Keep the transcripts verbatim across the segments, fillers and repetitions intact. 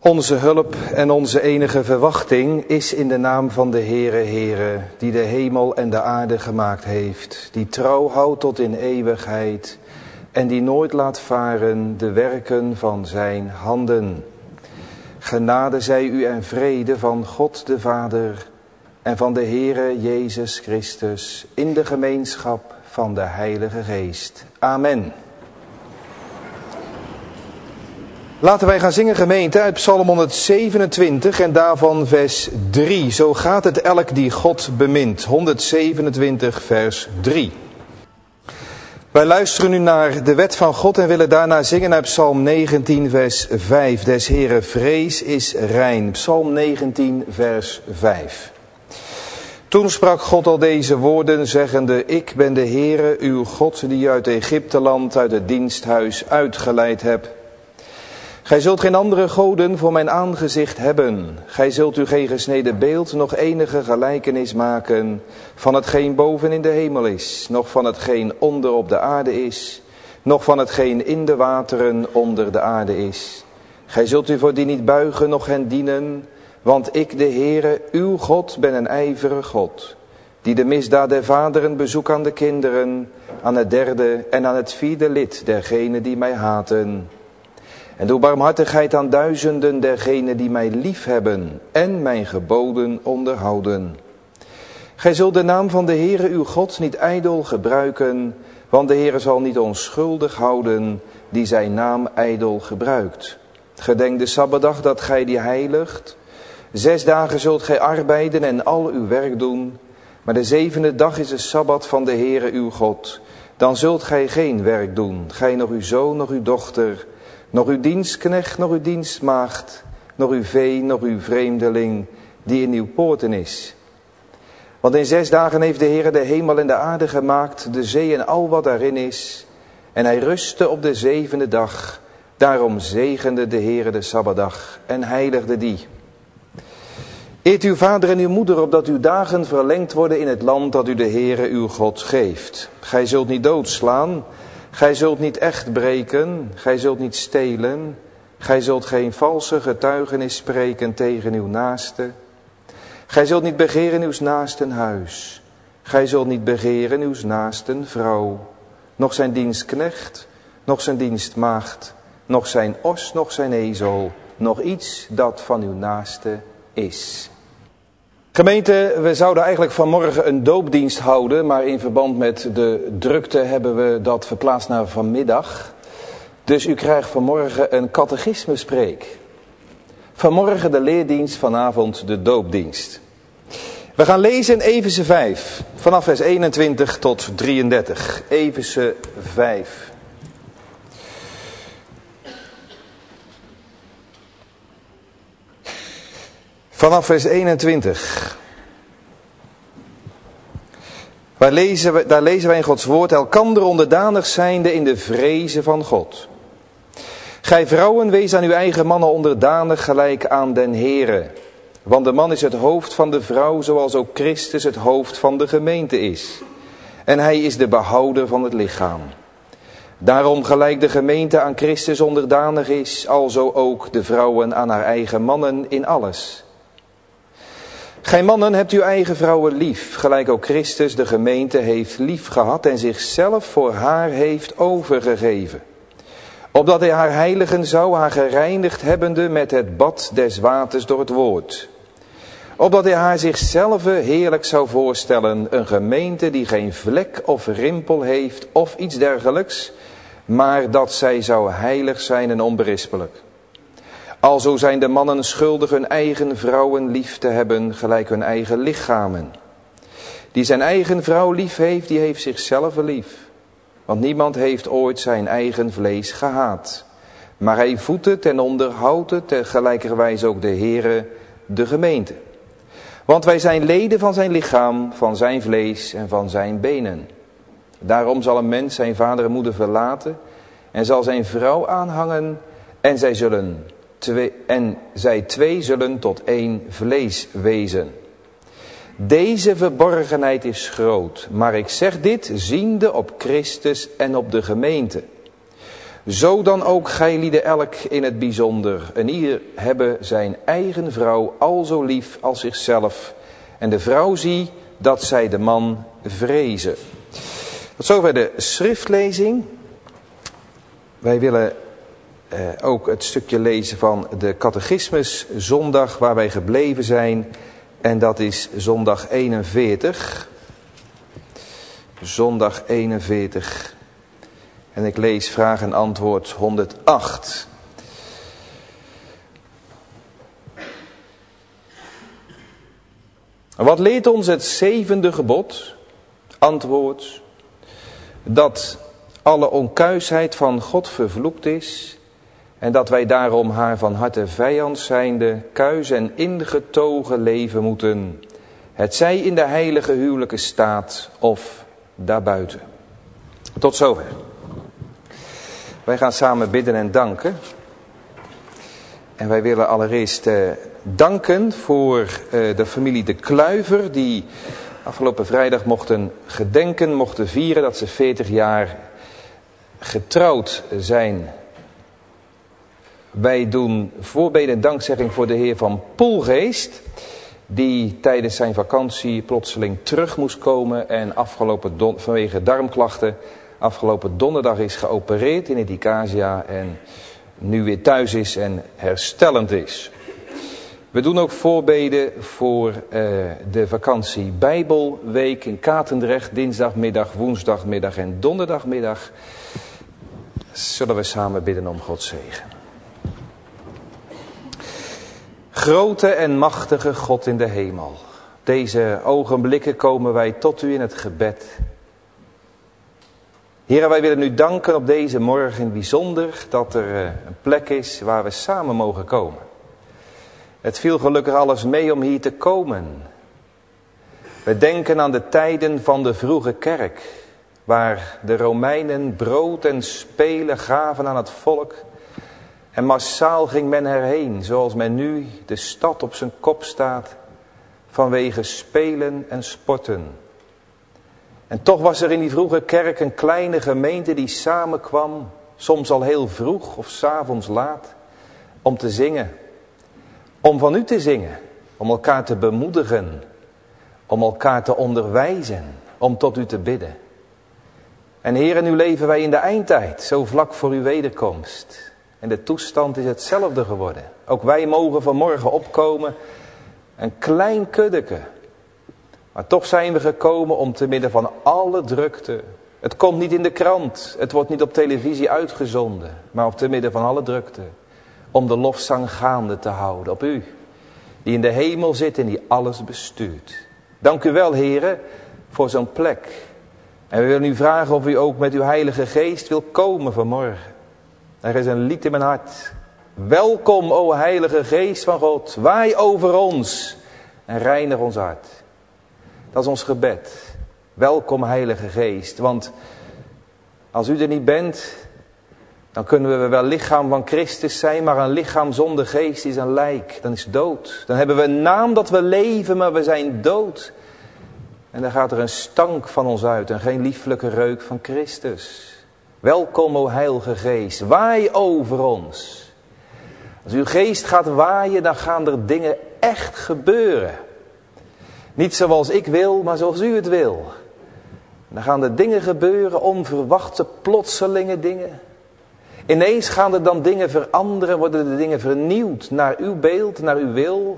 Onze hulp en onze enige verwachting is in de naam van de Heere, Heere, die de hemel en de aarde gemaakt heeft, die trouw houdt tot in eeuwigheid en die nooit laat varen de werken van zijn handen. Genade zij u en vrede van God de Vader en van de Heere Jezus Christus in de gemeenschap van de Heilige Geest. Amen. Laten wij gaan zingen, gemeente, uit Psalm honderdzevenentwintig en daarvan vers drie. Zo gaat het elk die God bemint. honderdzevenentwintig vers drie. Wij luisteren nu naar de wet van God en willen daarna zingen uit Psalm negentien vers vijf. Des Heere vrees is rein. Psalm negentien vers vijf. Toen sprak God al deze woorden, zeggende: Ik ben de Heere, uw God, die u uit Egypteland, uit het diensthuis uitgeleid hebt. Gij zult geen andere goden voor mijn aangezicht hebben. Gij zult u geen gesneden beeld, nog enige gelijkenis maken van hetgeen boven in de hemel is, nog van hetgeen onder op de aarde is, nog van hetgeen in de wateren onder de aarde is. Gij zult u voor die niet buigen, noch hen dienen, want ik, de Heere, uw God, ben een ijverige God, die de misdaad der vaderen bezoek aan de kinderen, aan het derde en aan het vierde lid dergenen die mij haten. En doe barmhartigheid aan duizenden dergenen die mij lief hebben en mijn geboden onderhouden. Gij zult de naam van de Heere uw God niet ijdel gebruiken, want de Heere zal niet onschuldig houden die zijn naam ijdel gebruikt. Gedenk de Sabbatdag dat gij die heiligt. Zes dagen zult gij arbeiden en al uw werk doen, maar de zevende dag is de Sabbat van de Heere uw God. Dan zult gij geen werk doen, gij nog uw zoon, nog uw dochter, nog uw dienstknecht, nog uw dienstmaagd, nog uw vee, nog uw vreemdeling, die in uw poorten is. Want in zes dagen heeft de Heere de hemel en de aarde gemaakt, de zee en al wat daarin is. En hij rustte op de zevende dag. Daarom zegende de Heere de Sabbatdag en heiligde die. Eert uw vader en uw moeder, opdat uw dagen verlengd worden in het land dat u de Heere uw God geeft. Gij zult niet doodslaan. Gij zult niet echt breken, gij zult niet stelen, gij zult geen valse getuigenis spreken tegen uw naaste. Gij zult niet begeren uws naasten huis, gij zult niet begeren uws naasten vrouw, noch zijn dienstknecht, noch zijn dienstmaagd, noch zijn os, noch zijn ezel, noch iets dat van uw naaste is. Gemeente, we zouden eigenlijk vanmorgen een doopdienst houden, maar in verband met de drukte hebben we dat verplaatst naar vanmiddag. Dus u krijgt vanmorgen een catechismespreek. Vanmorgen de leerdienst, vanavond de doopdienst. We gaan lezen in Efeze vijf, vanaf vers eenentwintig tot drieëndertig. Efeze vijf. Vanaf vers eenentwintig. Waar lezen we, daar lezen wij in Gods woord: elkander onderdanig zijnde in de vreze van God. Gij vrouwen, wees aan uw eigen mannen onderdanig gelijk aan den Heere. Want de man is het hoofd van de vrouw, zoals ook Christus het hoofd van de gemeente is. En hij is de behouder van het lichaam. Daarom gelijk de gemeente aan Christus onderdanig is, alzo ook de vrouwen aan haar eigen mannen in alles. Gij mannen hebt uw eigen vrouwen lief, gelijk ook Christus de gemeente heeft lief gehad en zichzelf voor haar heeft overgegeven. Opdat hij haar heiligen zou, haar gereinigd hebbende met het bad des waters door het woord. Opdat hij haar zichzelf heerlijk zou voorstellen, een gemeente die geen vlek of rimpel heeft of iets dergelijks, maar dat zij zou heilig zijn en onberispelijk. Alzo zijn de mannen schuldig hun eigen vrouwen lief te hebben, gelijk hun eigen lichamen. Die zijn eigen vrouw lief heeft, die heeft zichzelf lief. Want niemand heeft ooit zijn eigen vlees gehaat. Maar hij voedt het en onderhoudt het, tegelijkerwijs ook de Heere, de gemeente. Want wij zijn leden van zijn lichaam, van zijn vlees en van zijn benen. Daarom zal een mens zijn vader en moeder verlaten en zal zijn vrouw aanhangen en zij zullen... Twee, en zij twee zullen tot één vlees wezen. Deze verborgenheid is groot, maar ik zeg dit ziende op Christus en op de gemeente. Zo dan ook gijlieden elk in het bijzonder. En ieder hebben zijn eigen vrouw al zo lief als zichzelf. En de vrouw zie dat zij de man vrezen. Tot zover de schriftlezing. Wij willen eh, ook het stukje lezen van de catechismus zondag waar wij gebleven zijn. En dat is zondag eenenveertig. Zondag eenenveertig. En ik lees vraag en antwoord honderdacht. Wat leert ons het zevende gebod? Antwoord. Dat alle onkuisheid van God vervloekt is. En dat wij daarom haar van harte vijand zijnde kuis en ingetogen leven moeten. Het zij in de heilige huwelijke staat of daarbuiten. Tot zover. Wij gaan samen bidden en danken. En wij willen allereerst uh, danken voor uh, de familie De Kluiver, die afgelopen vrijdag mochten gedenken, mochten vieren dat ze veertig jaar getrouwd zijn. Wij doen voorbeden en dankzegging voor de heer Van Poelgeest, die tijdens zijn vakantie plotseling terug moest komen en afgelopen don- vanwege darmklachten afgelopen donderdag is geopereerd in het Icasia en nu weer thuis is en herstellend is. We doen ook voorbeden voor uh, de vakantie Bijbelweek in Katendrecht, dinsdagmiddag, woensdagmiddag en donderdagmiddag. Zullen we samen bidden om Gods zegen. Grote en machtige God in de hemel, deze ogenblikken komen wij tot u in het gebed. Heren, wij willen u danken op deze morgen in bijzonder dat er een plek is waar we samen mogen komen. Het viel gelukkig alles mee om hier te komen. We denken aan de tijden van de vroege kerk, waar de Romeinen brood en spelen gaven aan het volk. En massaal ging men erheen, zoals men nu de stad op zijn kop staat, vanwege spelen en sporten. En toch was er in die vroege kerk een kleine gemeente die samenkwam, soms al heel vroeg of 's avonds laat, om te zingen. Om van u te zingen, om elkaar te bemoedigen, om elkaar te onderwijzen, om tot u te bidden. En Heer, nu leven wij in de eindtijd, zo vlak voor uw wederkomst. En de toestand is hetzelfde geworden. Ook wij mogen vanmorgen opkomen, een klein kuddeke. Maar toch zijn we gekomen om te midden van alle drukte. Het komt niet in de krant, het wordt niet op televisie uitgezonden, maar op te midden van alle drukte. Om de lofzang gaande te houden op u, die in de hemel zit en die alles bestuurt. Dank u wel, heren, voor zo'n plek. En we willen u vragen of u ook met uw Heilige Geest wil komen vanmorgen. Er is een lied in mijn hart. Welkom, o Heilige Geest van God, waai over ons en reinig ons hart. Dat is ons gebed. Welkom, Heilige Geest, want als u er niet bent, dan kunnen we wel lichaam van Christus zijn, maar een lichaam zonder geest is een lijk. Dan is dood. Dan hebben we een naam dat we leven, maar we zijn dood. En dan gaat er een stank van ons uit en geen lieflijke reuk van Christus. Welkom, o Heilige Geest, waai over ons. Als uw geest gaat waaien, dan gaan er dingen echt gebeuren. Niet zoals ik wil, maar zoals u het wil. Dan gaan er dingen gebeuren, onverwachte, plotselinge dingen. Ineens gaan er dan dingen veranderen, worden de dingen vernieuwd naar uw beeld, naar uw wil.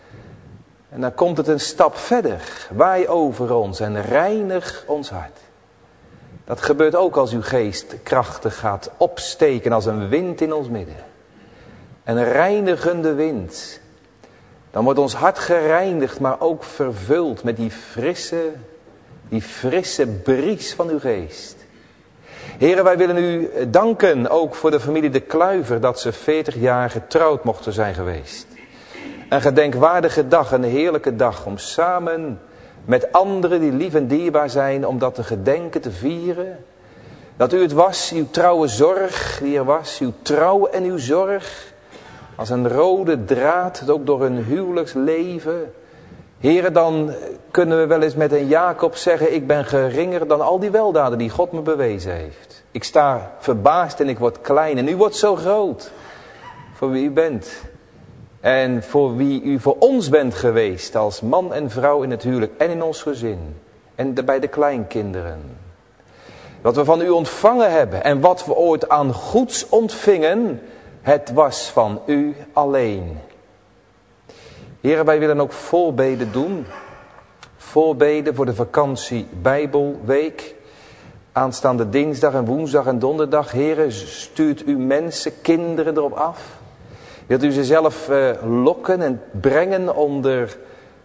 En dan komt het een stap verder. Waai over ons en reinig ons hart. Dat gebeurt ook als uw geest krachtig gaat opsteken als een wind in ons midden. Een reinigende wind. Dan wordt ons hart gereinigd, maar ook vervuld met die frisse, die frisse bries van uw geest. Heren, wij willen u danken, ook voor de familie De Kluiver, dat ze veertig jaar getrouwd mochten zijn geweest. Een gedenkwaardige dag, een heerlijke dag, om samen met anderen die lief en dierbaar zijn, om dat te gedenken, te vieren. Dat u het was, uw trouwe zorg die er was, uw trouw en uw zorg. Als een rode draad, ook door hun huwelijksleven. Heren, dan kunnen we wel eens met een Jacob zeggen, ik ben geringer dan al die weldaden die God me bewezen heeft. Ik sta verbaasd en ik word klein en u wordt zo groot voor wie u bent. En voor wie u voor ons bent geweest als man en vrouw in het huwelijk en in ons gezin. En de, bij de kleinkinderen. Wat we van u ontvangen hebben en wat we ooit aan goeds ontvingen, het was van u alleen. Heren, wij willen ook voorbeden doen. Voorbeden voor de vakantie Bijbelweek. Aanstaande dinsdag en woensdag en donderdag. Heren, stuurt u mensen, kinderen erop af. Wilt u ze zelf uh, lokken en brengen onder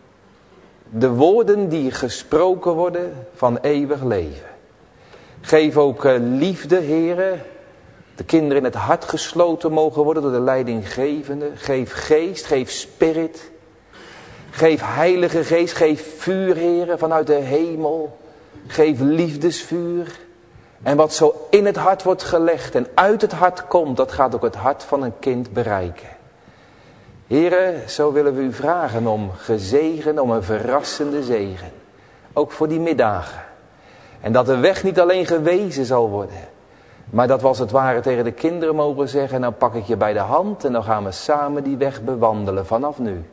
de woorden die gesproken worden van eeuwig leven. Geef ook uh, liefde, heren. De kinderen in het hart gesloten mogen worden door de leidinggevende. Geef geest, geef spirit. Geef heilige geest, geef vuur, heren, vanuit de hemel. Geef liefdesvuur. En wat zo in het hart wordt gelegd en uit het hart komt, dat gaat ook het hart van een kind bereiken. Heren, zo willen we u vragen om gezegen, om een verrassende zegen. Ook voor die middagen. En dat de weg niet alleen gewezen zal worden. Maar dat we als het ware tegen de kinderen mogen zeggen, nou pak ik je bij de hand en dan gaan we samen die weg bewandelen vanaf nu.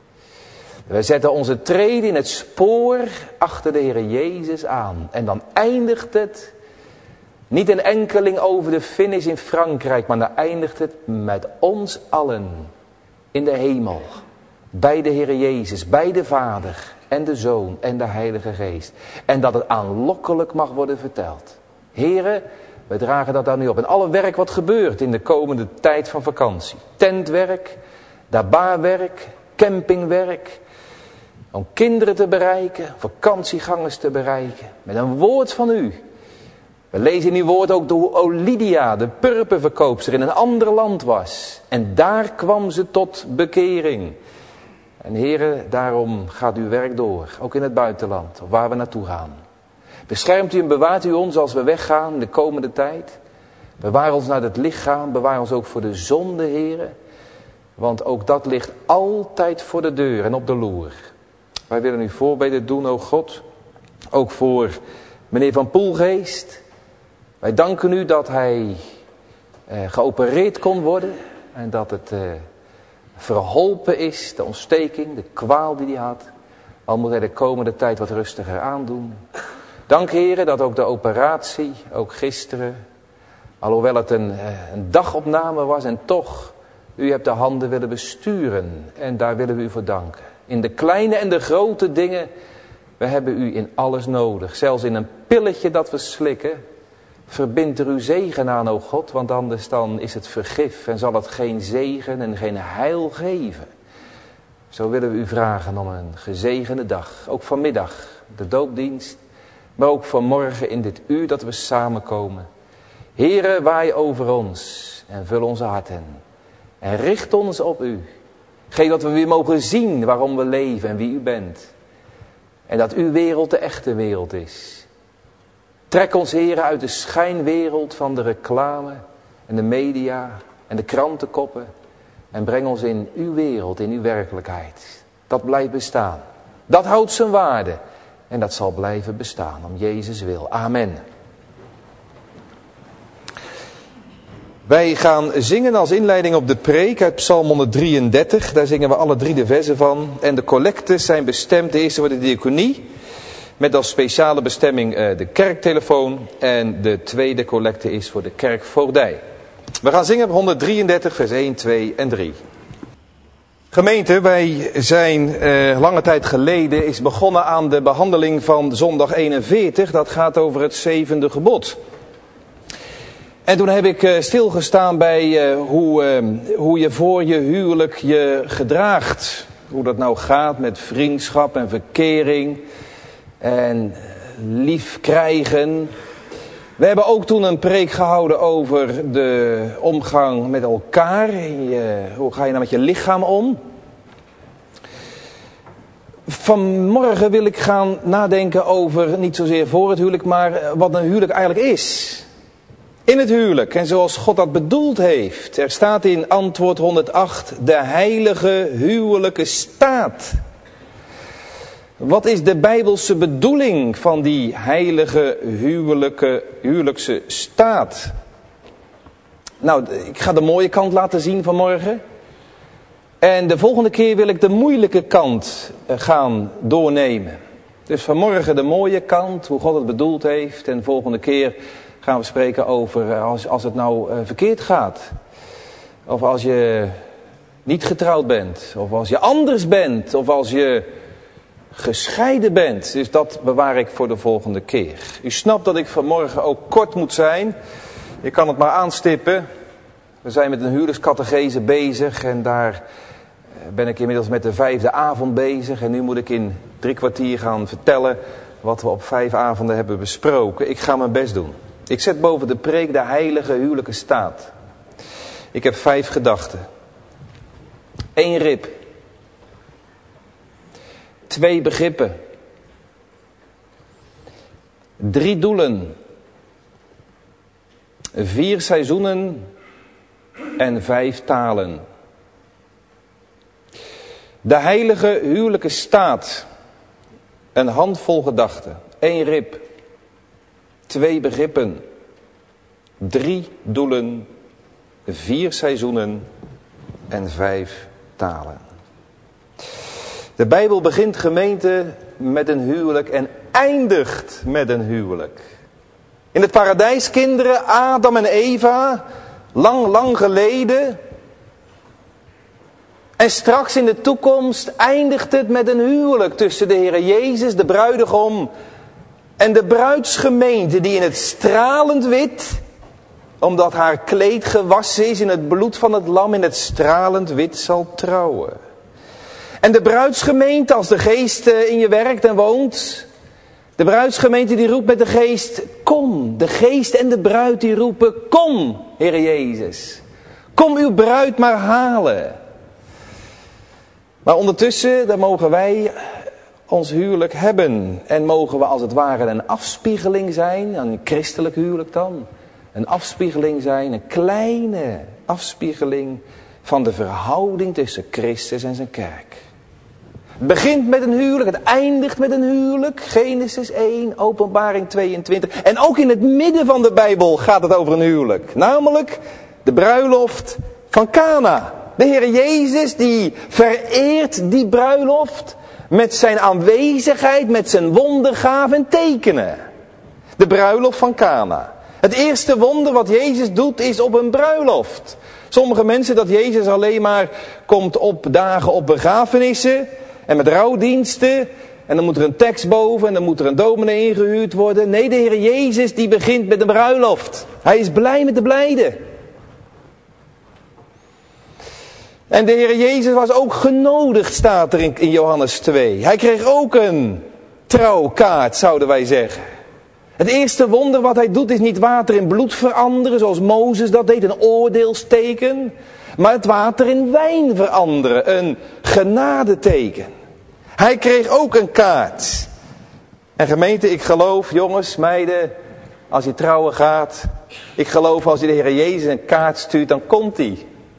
We zetten onze treden in het spoor achter de Heer Jezus aan. En dan eindigt het niet een enkeling over de finish in Frankrijk, maar dan eindigt het met ons allen in de hemel. Bij de Heer Jezus, bij de Vader en de Zoon en de Heilige Geest. En dat het aanlokkelijk mag worden verteld. Heren, we dragen dat daar nu op. En alle werk wat gebeurt in de komende tijd van vakantie. Tentwerk, dabaarwerk, campingwerk. Om kinderen te bereiken, vakantiegangers te bereiken. Met een woord van u. We lezen in uw woord ook hoe Olydia, de purperverkoopster, in een ander land was. En daar kwam ze tot bekering. En heren, daarom gaat uw werk door. Ook in het buitenland, of waar we naartoe gaan. Beschermt u en bewaart u ons als we weggaan de komende tijd. Bewaar ons naar het lichaam, bewaar ons ook voor de zonde, heren. Want ook dat ligt altijd voor de deur en op de loer. Wij willen u voorbeden doen, o God. Ook voor meneer Van Poelgeest. Wij danken u dat hij eh, geopereerd kon worden. En dat het eh, verholpen is, de ontsteking, de kwaal die hij had. Al moet hij de komende tijd wat rustiger aandoen. Dank heren dat ook de operatie, ook gisteren. Alhoewel het een, eh, een dagopname was en toch, u hebt de handen willen besturen. En daar willen we u voor danken. In de kleine en de grote dingen, we hebben u in alles nodig. Zelfs in een pilletje dat we slikken, verbind er uw zegen aan, o God. Want anders dan is het vergif en zal het geen zegen en geen heil geven. Zo willen we u vragen om een gezegende dag. Ook vanmiddag, de doopdienst. Maar ook vanmorgen in dit uur dat we samenkomen. Heere, waai over ons en vul onze harten. En richt ons op u. Geef dat we weer mogen zien waarom we leven en wie u bent. En dat uw wereld de echte wereld is. Trek ons, heren, uit de schijnwereld van de reclame en de media en de krantenkoppen. En breng ons in uw wereld, in uw werkelijkheid. Dat blijft bestaan. Dat houdt zijn waarde. En dat zal blijven bestaan om Jezus wil. Amen. Wij gaan zingen als inleiding op de preek uit Psalm honderddrieëndertig. Daar zingen we alle drie de verzen van. En de collectes zijn bestemd. De eerste voor de diaconie. Met als speciale bestemming uh, de kerktelefoon. En de tweede collecte is voor de kerkvoogdij. We gaan zingen op honderddrieëndertig vers één, twee en drie. Gemeente, wij zijn uh, lange tijd geleden is begonnen aan de behandeling van zondag eenenveertig. Dat gaat over het zevende gebod. En toen heb ik uh, stilgestaan bij uh, hoe, uh, hoe je voor je huwelijk je gedraagt. Hoe dat nou gaat met vriendschap en verkering en lief krijgen. We hebben ook toen een preek gehouden over de omgang met elkaar. Je, hoe ga je nou met je lichaam om? Vanmorgen wil ik gaan nadenken over, niet zozeer voor het huwelijk, maar wat een huwelijk eigenlijk is. In het huwelijk en zoals God dat bedoeld heeft. Er staat in antwoord honderdacht, de heilige huwelijke staat. Wat is de Bijbelse bedoeling van die heilige huwelijke, huwelijkse staat? Nou, ik ga de mooie kant laten zien vanmorgen. En de volgende keer wil ik de moeilijke kant gaan doornemen. Dus vanmorgen de mooie kant, hoe God het bedoeld heeft. En de volgende keer gaan we spreken over als, als het nou uh, verkeerd gaat. Of als je niet getrouwd bent. Of als je anders bent. Of als je gescheiden bent. Dus dat bewaar ik voor de volgende keer. U snapt dat ik vanmorgen ook kort moet zijn. Je kan het maar aanstippen. We zijn met een huwelijkscategese bezig. En daar ben ik inmiddels met de vijfde avond bezig. En nu moet ik in drie kwartier gaan vertellen wat we op vijf avonden hebben besproken. Ik ga mijn best doen. Ik zet boven de preek de heilige huwelijke staat. Ik heb vijf gedachten. Eén rib. Twee begrippen. Drie doelen. Vier seizoenen en vijf talen. De heilige huwelijke staat. Een handvol gedachten. Eén rib. Twee begrippen. Drie doelen. Vier seizoenen en vijf talen. De Bijbel begint, gemeente, met een huwelijk en eindigt met een huwelijk. In het paradijs, kinderen, Adam en Eva, lang, lang geleden. En straks in de toekomst eindigt het met een huwelijk tussen de Heer Jezus, de bruidegom, en de bruidsgemeente die in het stralend wit, omdat haar kleed gewassen is in het bloed van het lam, in het stralend wit zal trouwen. En de bruidsgemeente, als de geest in je werkt en woont, de bruidsgemeente die roept met de geest, kom. De geest en de bruid die roepen, kom, Heer Jezus. Kom uw bruid maar halen. Maar ondertussen, dan mogen wij ons huwelijk hebben. En mogen we als het ware een afspiegeling zijn, een christelijk huwelijk dan. Een afspiegeling zijn, een kleine afspiegeling van de verhouding tussen Christus en zijn kerk. Het begint met een huwelijk, het eindigt met een huwelijk. Genesis één, Openbaring tweeëntwintig. En ook in het midden van de Bijbel gaat het over een huwelijk. Namelijk de bruiloft van Kana. De Heer Jezus die vereert die bruiloft met zijn aanwezigheid, met zijn wondergaven en tekenen. De bruiloft van Kana. Het eerste wonder wat Jezus doet is op een bruiloft. Sommige mensen dat Jezus alleen maar komt op dagen op begrafenissen en met rouwdiensten. En dan moet er een tekst boven en dan moet er een dominee ingehuurd worden. Nee, de Heer Jezus die begint met een bruiloft. Hij is blij met de blijden. En de Heer Jezus was ook genodigd, staat er in, in Johannes twee. Hij kreeg ook een trouwkaart, zouden wij zeggen. Het eerste wonder wat hij doet is niet water in bloed veranderen, zoals Mozes dat deed, een oordeelsteken. Maar het water in wijn veranderen, een genadeteken. Hij kreeg ook een kaart. En gemeente, ik geloof, jongens, meiden, als je trouwen gaat. Ik geloof als je de Heer Jezus een kaart stuurt, dan komt hij.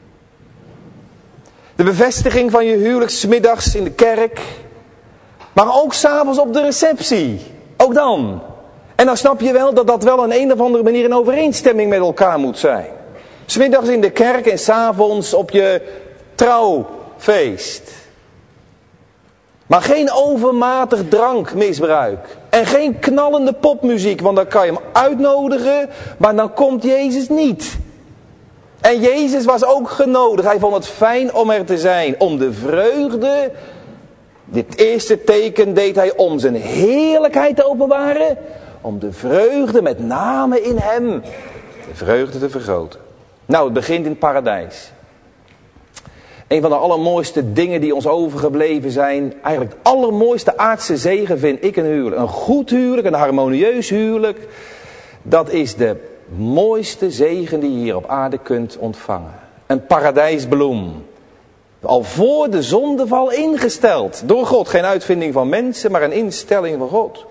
De bevestiging van je huwelijk 's middags in de kerk. Maar ook 's avonds op de receptie. Ook dan. En dan snap je wel dat dat wel op een, een of andere manier in overeenstemming met elkaar moet zijn. 's Middags in de kerk en 's avonds op je trouwfeest. Maar geen overmatig drankmisbruik. En geen knallende popmuziek, want dan kan je hem uitnodigen, maar dan komt Jezus niet. En Jezus was ook genodigd. Hij vond het fijn om er te zijn. Om de vreugde. Dit eerste teken deed hij om zijn heerlijkheid te openbaren. Om de vreugde met name in hem. De vreugde te vergroten. Nou, het begint in het paradijs. Een van de allermooiste dingen die ons overgebleven zijn. Eigenlijk de allermooiste aardse zegen vind ik een huwelijk. Een goed huwelijk, een harmonieus huwelijk. Dat is de mooiste zegen die je hier op aarde kunt ontvangen. Een paradijsbloem. Al voor de zondeval ingesteld. Door God. Geen uitvinding van mensen, maar een instelling van God.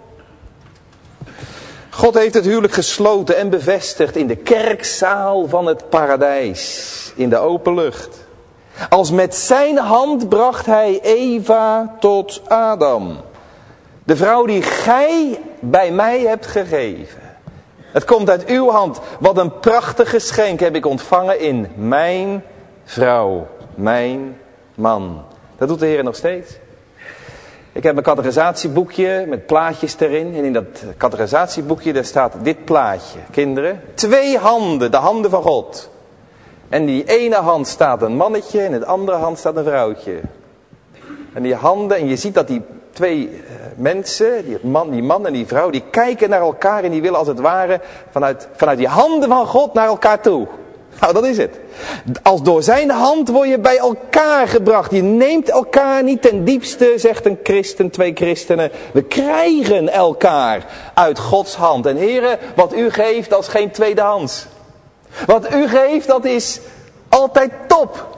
God heeft het huwelijk gesloten en bevestigd in de kerkzaal van het paradijs. In de open lucht. Als met zijn hand bracht hij Eva tot Adam. De vrouw die gij bij mij hebt gegeven. Het komt uit uw hand. Wat een prachtig geschenk heb ik ontvangen in mijn vrouw. Mijn man. Dat doet de Heer nog steeds. Ik heb een categorisatieboekje met plaatjes erin. En in dat categorisatieboekje daar staat dit plaatje. Kinderen, twee handen, de handen van God. En die ene hand staat een mannetje en in de andere hand staat een vrouwtje. En die handen, en je ziet dat die twee uh, mensen, die man, die man en die vrouw, die kijken naar elkaar en die willen als het ware vanuit, vanuit die handen van God naar elkaar toe. Nou, dat is het. Als door zijn hand word je bij elkaar gebracht. Je neemt elkaar niet ten diepste, zegt een christen, twee christenen. We krijgen elkaar uit Gods hand. En heren, wat u geeft, dat is geen tweedehands. Wat u geeft, dat is altijd top.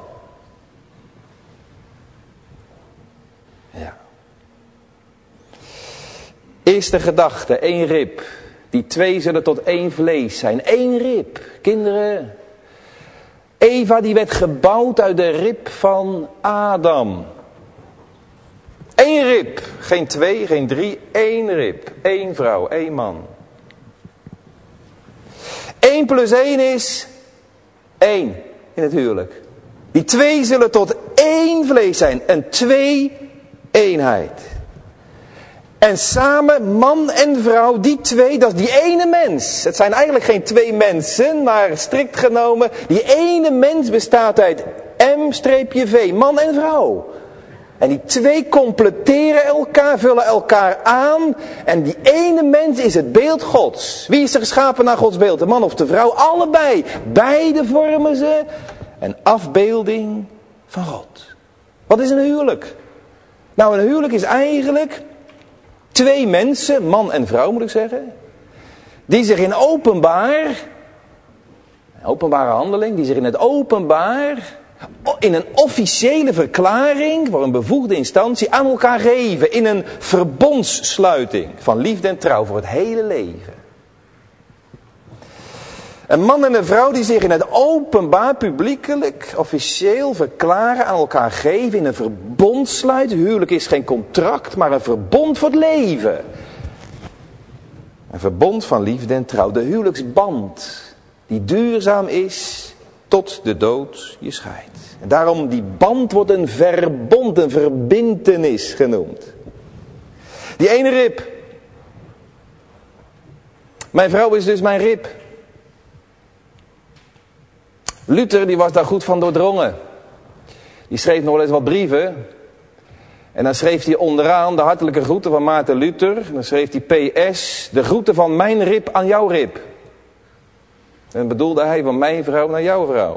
Ja. Eerste gedachte, één rib. Die twee zullen tot één vlees zijn. Eén rib, kinderen. Eva die werd gebouwd uit de rib van Adam. Eén rib. Geen twee, geen drie. Één rib. Eén vrouw, één man. Eén plus één is één in het huwelijk. Die twee zullen tot één vlees zijn. Een twee-eenheid. En samen, man en vrouw, die twee, dat is die ene mens. Het zijn eigenlijk geen twee mensen, maar strikt genomen, die ene mens bestaat uit M-V, man en vrouw. En die twee completeren elkaar, vullen elkaar aan. En die ene mens is het beeld Gods. Wie is er geschapen naar Gods beeld? De man of de vrouw? Allebei. Beide vormen ze een afbeelding van God. Wat is een huwelijk? Nou, een huwelijk is eigenlijk twee mensen, man en vrouw moet ik zeggen, die zich in openbaar, openbare handeling, die zich in het openbaar, in een officiële verklaring voor een bevoegde instantie aan elkaar geven. In een verbondssluiting van liefde en trouw voor het hele leven. Een man en een vrouw die zich in het openbaar, publiekelijk, officieel verklaren, aan elkaar geven in een verbond sluiten. Huwelijk is geen contract, maar een verbond voor het leven. Een verbond van liefde en trouw. De huwelijksband die duurzaam is tot de dood je scheidt. En daarom die band wordt een verbond, een verbintenis genoemd. Die ene rib. Mijn vrouw is dus mijn rib. Luther die was daar goed van doordrongen. Die schreef nog wel eens wat brieven. En dan schreef hij onderaan de hartelijke groeten van Maarten Luther. En dan schreef hij P S, de groeten van mijn rib aan jouw rib. En dan bedoelde hij van mijn vrouw naar jouw vrouw.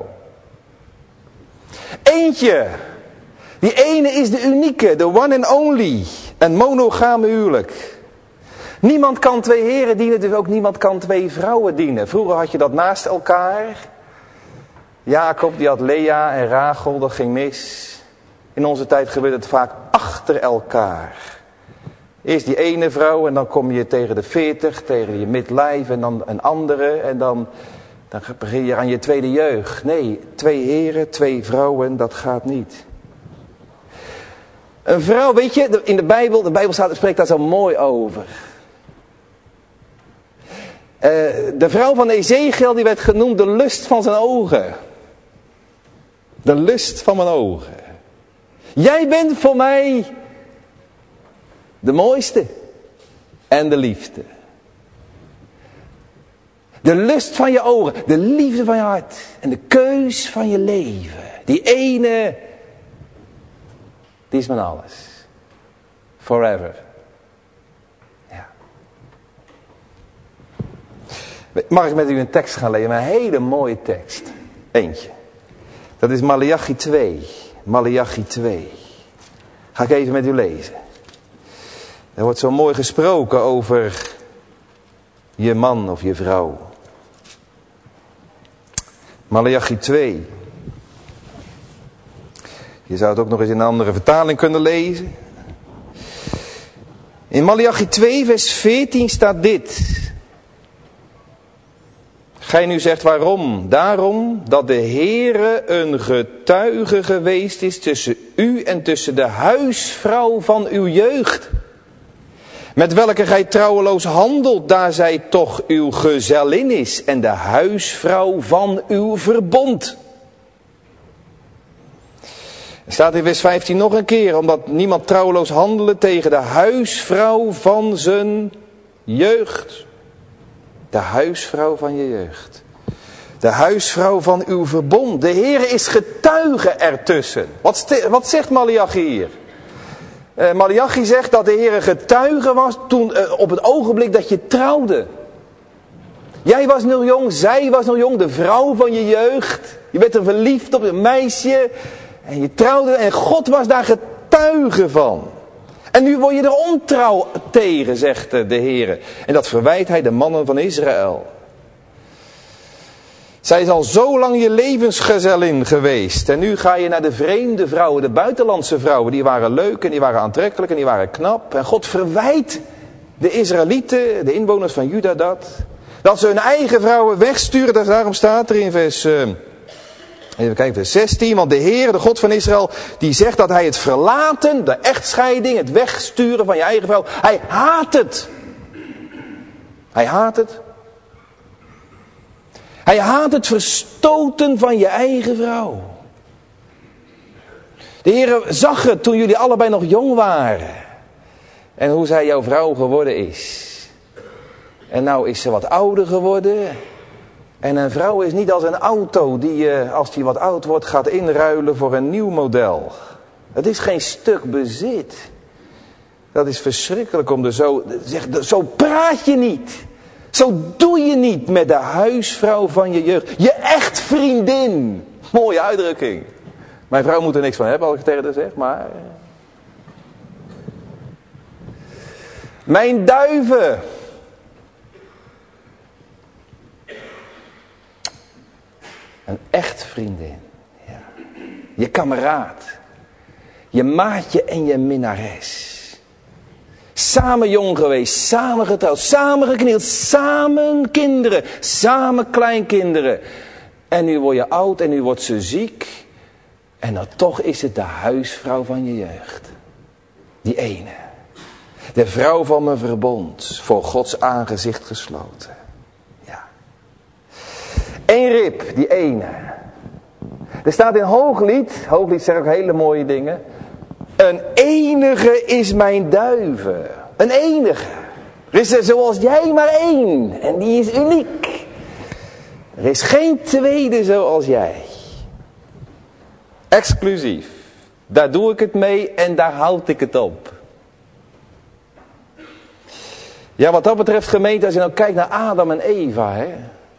Eentje. Die ene is de unieke, de one and only. Een monogame huwelijk. Niemand kan twee heren dienen, dus ook niemand kan twee vrouwen dienen. Vroeger had je dat naast elkaar. Jacob die had Lea en Rachel, dat ging mis. In onze tijd gebeurt het vaak achter elkaar. Eerst die ene vrouw en dan kom je tegen de veertig, tegen je midlife en dan een andere. En dan, dan begin je aan je tweede jeugd. Nee, twee heren, twee vrouwen, dat gaat niet. Een vrouw, weet je, in de Bijbel, de Bijbel staat, spreekt daar zo mooi over. Uh, de vrouw van Ezekiel die werd genoemd de lust van zijn ogen. De lust van mijn ogen. Jij bent voor mij de mooiste en de liefde. De lust van je ogen, de liefde van je hart en de keus van je leven. Die ene, die is mijn alles. Forever. Ja. Mag ik met u een tekst gaan lezen? Een hele mooie tekst. Eentje. Dat is Maleachi twee. Maleachi twee. Ga ik even met u lezen. Er wordt zo mooi gesproken over je man of je vrouw. Maleachi twee. Je zou het ook nog eens in een andere vertaling kunnen lezen. In Maleachi twee vers veertien staat dit. Gij nu zegt waarom? Daarom dat de Heere een getuige geweest is tussen u en tussen de huisvrouw van uw jeugd. met welke gij trouweloos handelt, daar zij toch uw gezellin is en de huisvrouw van uw verbond. Er staat in vers vijftien nog een keer, omdat niemand trouweloos handelen tegen de huisvrouw van zijn jeugd. De huisvrouw van je jeugd. De huisvrouw van uw verbond. De Heer is getuige ertussen. Wat, st- wat zegt Maleachi hier? Uh, Maleachi zegt dat de Heer getuige was toen, uh, op het ogenblik dat je trouwde. Jij was nog jong, zij was nog jong, de vrouw van je jeugd. Je werd er verliefd op een meisje. En je trouwde en God was daar getuige van. En nu word je er ontrouw tegen, zegt de Heer. En dat verwijt hij de mannen van Israël. Zij is al zo lang je levensgezellin geweest. En nu ga je naar de vreemde vrouwen, de buitenlandse vrouwen. Die waren leuk en die waren aantrekkelijk en die waren knap. En God verwijt de Israëlieten, de inwoners van Juda dat. Dat ze hun eigen vrouwen wegsturen. Daarom staat er in vers... Uh, Even kijken, vers zestien. Want de Heer, de God van Israël, die zegt dat hij het verlaten, de echtscheiding, het wegsturen van je eigen vrouw. Hij haat het. Hij haat het. Hij haat het verstoten van je eigen vrouw. De Heer zag het toen jullie allebei nog jong waren. En hoe zij jouw vrouw geworden is. En nou is ze wat ouder geworden. En een vrouw is niet als een auto die je, als die wat oud wordt, gaat inruilen voor een nieuw model. Het is geen stuk bezit. Dat is verschrikkelijk om er zo... Zeg, zo praat je niet. Zo doe je niet met de huisvrouw van je jeugd. Je echt vriendin. Mooie uitdrukking. Mijn vrouw moet er niks van hebben, als ik tegen haar zeg, maar... Mijn duiven. Een echt vriendin. Ja. Je kameraad. Je maatje en je minnares. Samen jong geweest, samen getrouwd, samen geknield, samen kinderen, samen kleinkinderen. En nu word je oud en nu wordt ze ziek. En dan toch is het de huisvrouw van je jeugd. Die ene. De vrouw van mijn verbond, voor Gods aangezicht gesloten. Ja. Eén rib, die ene. Er staat in Hooglied, Hooglied zegt ook hele mooie dingen. Een enige is mijn duiven. Een enige. Er is er zoals jij maar één. En die is uniek. Er is geen tweede zoals jij. Exclusief. Daar doe ik het mee en daar houd ik het op. Ja, wat dat betreft gemeente, als je nou kijkt naar Adam en Eva. Hè.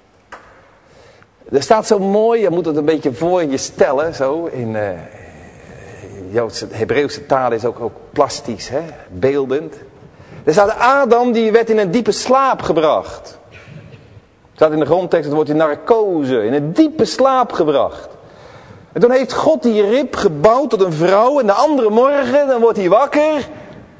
Er staat zo mooi, je moet het een beetje voor je stellen. Zo in... Uh, Joodse, Hebreeuwse taal is ook, ook plastisch, hè? Beeldend. Er staat Adam, die werd in een diepe slaap gebracht. Er staat in de grondtekst, het wordt in narcose, in een diepe slaap gebracht. En toen heeft God die rib gebouwd tot een vrouw en de andere morgen, dan wordt hij wakker.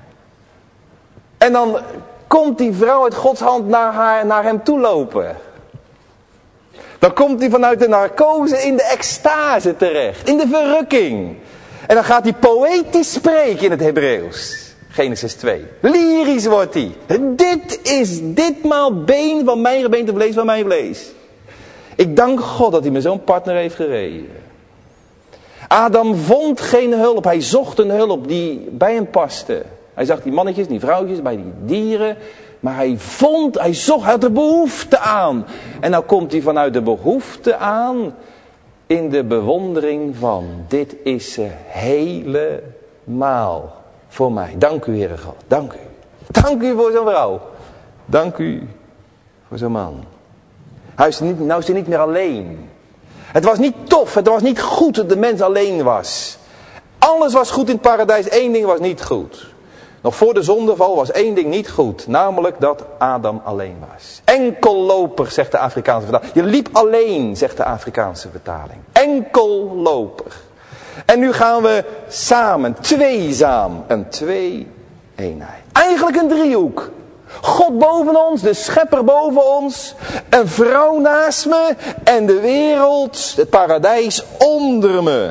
En dan komt die vrouw uit Gods hand naar, haar, naar hem toe lopen. Dan komt hij vanuit de narcose in de extase terecht, in de verrukking. En dan gaat hij poëtisch spreken in het Hebreeuws. Genesis twee. Lyrisch wordt hij. Dit is ditmaal been van mijn gebeente, vlees van mijn vlees. Ik dank God dat hij me zo'n partner heeft gereden. Adam vond geen hulp. Hij zocht een hulp die bij hem paste. Hij zag die mannetjes, die vrouwtjes, bij die dieren. Maar hij vond, hij zocht, hij had er behoefte aan. En nou komt hij vanuit de behoefte aan... in de bewondering van, dit is ze helemaal voor mij. Dank u, Heere God. Dank u. Dank u voor zo'n vrouw. Dank u voor zo'n man. Hij is niet, nou is hij niet meer alleen. Het was niet tof, het was niet goed dat de mens alleen was. Alles was goed in het paradijs, één ding was niet goed. Nog voor de zondeval was één ding niet goed. Namelijk dat Adam alleen was. Enkelloper, zegt de Afrikaanse vertaling. Je liep alleen, zegt de Afrikaanse vertaling. Enkelloper. En nu gaan we samen, tweezaam. Een twee-eenheid. Eigenlijk een driehoek. God boven ons, de schepper boven ons. Een vrouw naast me. En de wereld, het paradijs onder me.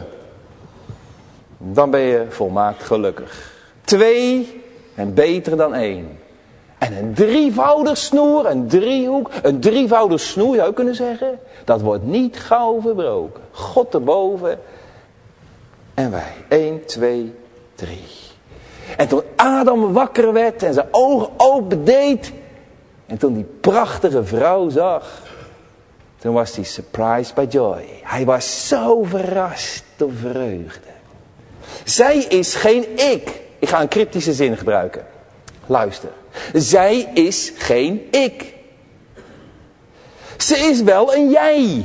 Dan ben je volmaakt gelukkig. Twee en beter dan één. En een drievoudig snoer, een driehoek, een drievoudig snoer zou je kunnen zeggen. Dat wordt niet gauw verbroken. God erboven en wij. Eén, twee, drie. En toen Adam wakker werd en zijn ogen open deed. En toen die prachtige vrouw zag. Toen was hij surprised by joy. Hij was zo verrast door vreugde. Zij is geen ik. Ik ga een cryptische zin gebruiken. Luister. Zij is geen ik. Ze is wel een jij.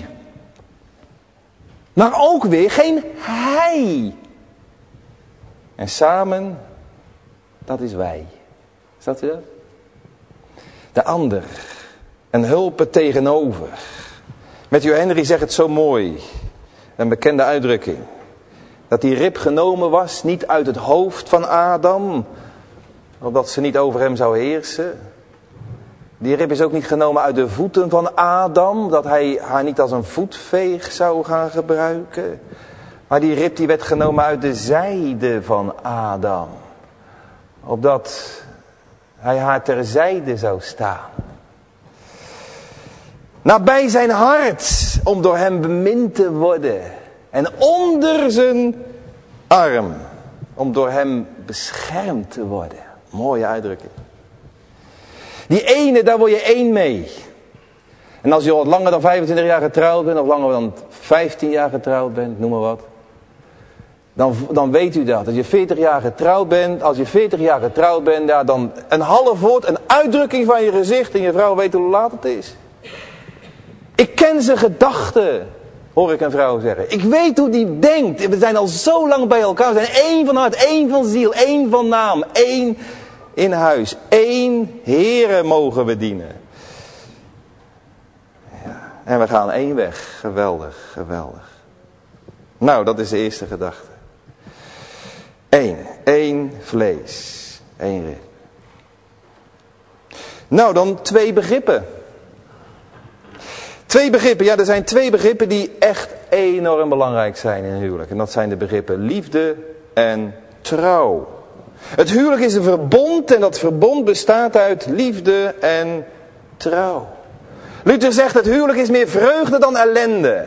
Maar ook weer geen hij. En samen, dat is wij. Snap u dat? De ander. Een hulpe tegenover. Matthew Henry zegt het zo mooi. Een bekende uitdrukking. Dat die rib genomen was, niet uit het hoofd van Adam, opdat ze niet over hem zou heersen. Die rib is ook niet genomen uit de voeten van Adam, dat hij haar niet als een voetveeg zou gaan gebruiken. Maar die rib die werd genomen uit de zijde van Adam, opdat hij haar terzijde zou staan. Nabij zijn hart, om door hem bemind te worden. En onder zijn arm, om door hem beschermd te worden. Mooie uitdrukking. Die ene, daar word je één mee. En als je al langer dan vijfentwintig jaar getrouwd bent, of langer dan vijftien jaar getrouwd bent, noem maar wat. Dan, dan weet u dat. Als je veertig jaar getrouwd bent, als je veertig jaar getrouwd bent, ja, dan een half woord, een uitdrukking van je gezicht en je vrouw weet hoe laat het is. Ik ken zijn gedachten, hoor ik een vrouw zeggen. Ik weet hoe die denkt. We zijn al zo lang bij elkaar. We zijn één van hart, één van ziel, één van naam, één in huis. Één Here mogen we dienen. Ja, en we gaan één weg. Geweldig, geweldig. Nou, dat is de eerste gedachte. Eén, één vlees, één rib. Nou, dan twee begrippen. Twee begrippen, ja, er zijn twee begrippen die echt enorm belangrijk zijn in een huwelijk. En dat zijn de begrippen liefde en trouw. Het huwelijk is een verbond en dat verbond bestaat uit liefde en trouw. Luther zegt het huwelijk is meer vreugde dan ellende.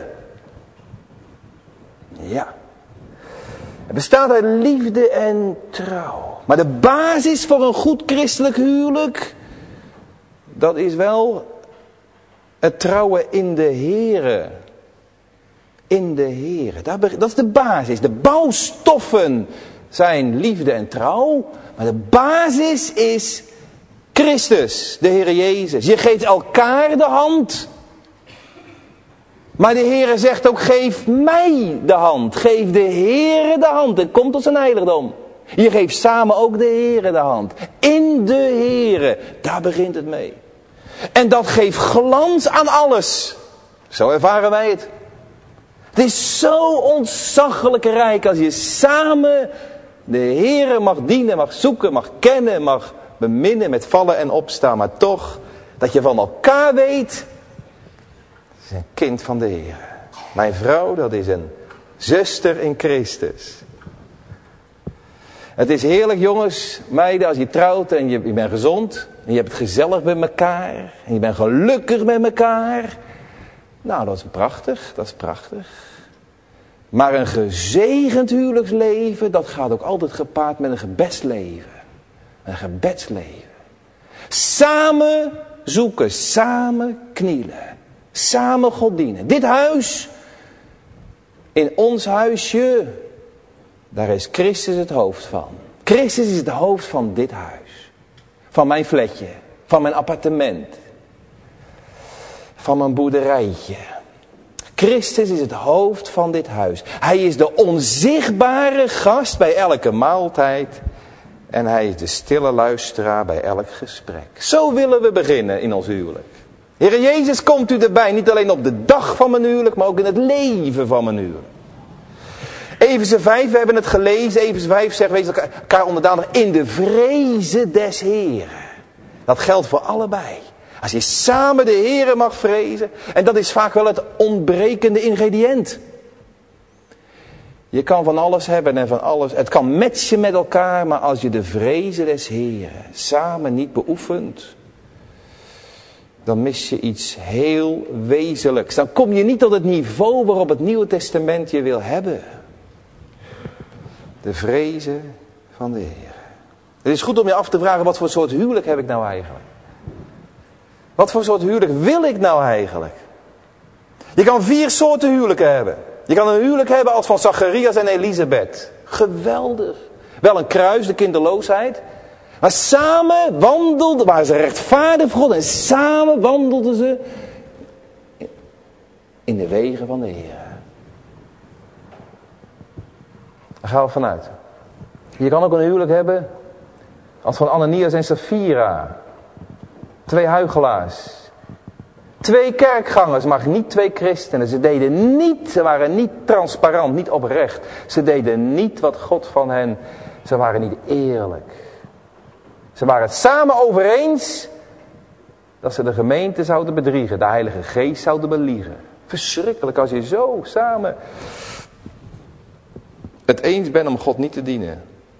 Ja. Het bestaat uit liefde en trouw. Maar de basis voor een goed christelijk huwelijk, dat is wel het trouwen in de Here. In de Here. Dat is de basis. De bouwstoffen zijn liefde en trouw. Maar de basis is Christus, de Heer Jezus. Je geeft elkaar de hand. Maar de Heer zegt ook, geef mij de hand. Geef de Heer de hand. Het komt tot zijn heiligdom. Je geeft samen ook de Heer de hand. In de Heer. Daar begint het mee. En dat geeft glans aan alles. Zo ervaren wij het. Het is zo ontzaglijk rijk als je samen de Heere mag dienen, mag zoeken, mag kennen, mag beminnen met vallen en opstaan. Maar toch, dat je van elkaar weet, het is een kind van de Heere. Mijn vrouw, dat is een zuster in Christus. Het is heerlijk, jongens, meiden, als je trouwt en je, je bent gezond. En je hebt het gezellig met elkaar. En je bent gelukkig met elkaar. Nou, dat is prachtig, dat is prachtig. Maar een gezegend huwelijksleven, dat gaat ook altijd gepaard met een gebedsleven. Een gebedsleven. Samen zoeken, samen knielen. Samen God dienen. Dit huis, in ons huisje, daar is Christus het hoofd van. Christus is het hoofd van dit huis. Van mijn flatje, van mijn appartement, van mijn boerderijtje. Christus is het hoofd van dit huis. Hij is de onzichtbare gast bij elke maaltijd. En hij is de stille luisteraar bij elk gesprek. Zo willen we beginnen in ons huwelijk. Heere Jezus, komt u erbij, niet alleen op de dag van mijn huwelijk, maar ook in het leven van mijn huwelijk. Efeze vijf, we hebben het gelezen. Efeze vijf zegt, wees elkaar onderdanig in de vrezen des Heren. Dat geldt voor allebei. Als je samen de Heren mag vrezen. En dat is vaak wel het ontbrekende ingrediënt. Je kan van alles hebben en van alles. Het kan matchen met elkaar, maar als je de vrezen des Heren samen niet beoefent, dan mis je iets heel wezenlijks. Dan kom je niet tot het niveau waarop het Nieuwe Testament je wil hebben. De vrezen van de Heer. Het is goed om je af te vragen, wat voor soort huwelijk heb ik nou eigenlijk? Wat voor soort huwelijk wil ik nou eigenlijk? Je kan vier soorten huwelijken hebben. Je kan een huwelijk hebben als van Zacharias en Elisabeth. Geweldig. Wel een kruis, de kinderloosheid. Maar samen wandelden, waren ze rechtvaardig voor God. En samen wandelden ze in de wegen van de Heer. Daar gaan we vanuit. Je kan ook een huwelijk hebben als van Ananias en Sapphira. Twee huichelaars. Twee kerkgangers, maar niet twee christenen. Ze deden niet, ze waren niet transparant, niet oprecht. Ze deden niet wat God van hen, ze waren niet eerlijk. Ze waren het samen over eens dat ze de gemeente zouden bedriegen, de Heilige Geest zouden beliegen. Verschrikkelijk als je zo samen het eens bent om God niet te dienen.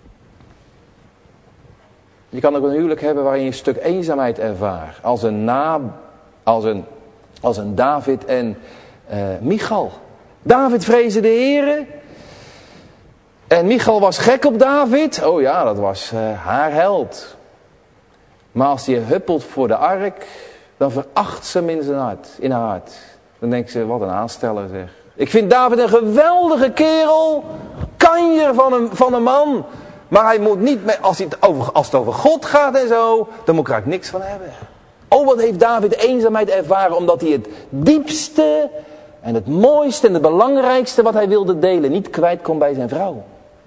Je kan ook een huwelijk hebben waarin je een stuk eenzaamheid ervaart. Als een, na, als een, als een David en uh, Michal. David vreesde de Here. En Michal was gek op David. Oh ja, dat was uh, haar held. Maar als hij huppelt voor de ark, dan veracht ze hem in zijn hart, in haar hart. Dan denkt ze, wat een aansteller zeg. Ik vind David een geweldige kerel. Kanjer van een, van een man. Maar hij moet niet, met, als, het over, als het over God gaat en zo, dan moet ik er eigenlijk niks van hebben. Oh, wat heeft David eenzaamheid ervaren, omdat hij het diepste en het mooiste en het belangrijkste wat hij wilde delen niet kwijt kon bij zijn vrouw.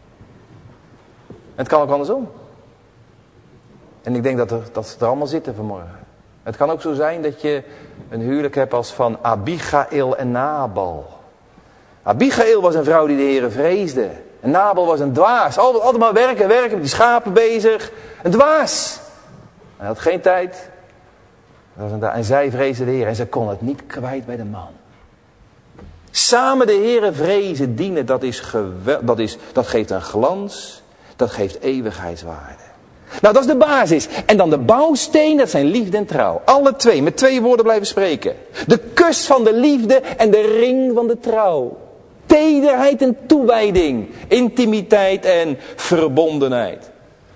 Het kan ook andersom. En ik denk dat, er, dat ze er allemaal zitten vanmorgen. Het kan ook zo zijn dat je een huwelijk hebt als van Abigail en Nabal. Abigail was een vrouw die de Heere vreesde. En Nabal was een dwaas. Altijd, altijd maar werken, werken, met die schapen bezig. Een dwaas. Hij had geen tijd. Dat was een en zij vreesde de Heer. En ze kon het niet kwijt bij de man. Samen de Heere vrezen, dienen, dat, is gewel, dat, is, dat geeft een glans. Dat geeft eeuwigheidswaarde. Nou, dat is de basis. En dan de bouwsteen, dat zijn liefde en trouw. Alle twee, met twee woorden blijven spreken. De kus van de liefde en de ring van de trouw. Tederheid en toewijding. Intimiteit en verbondenheid.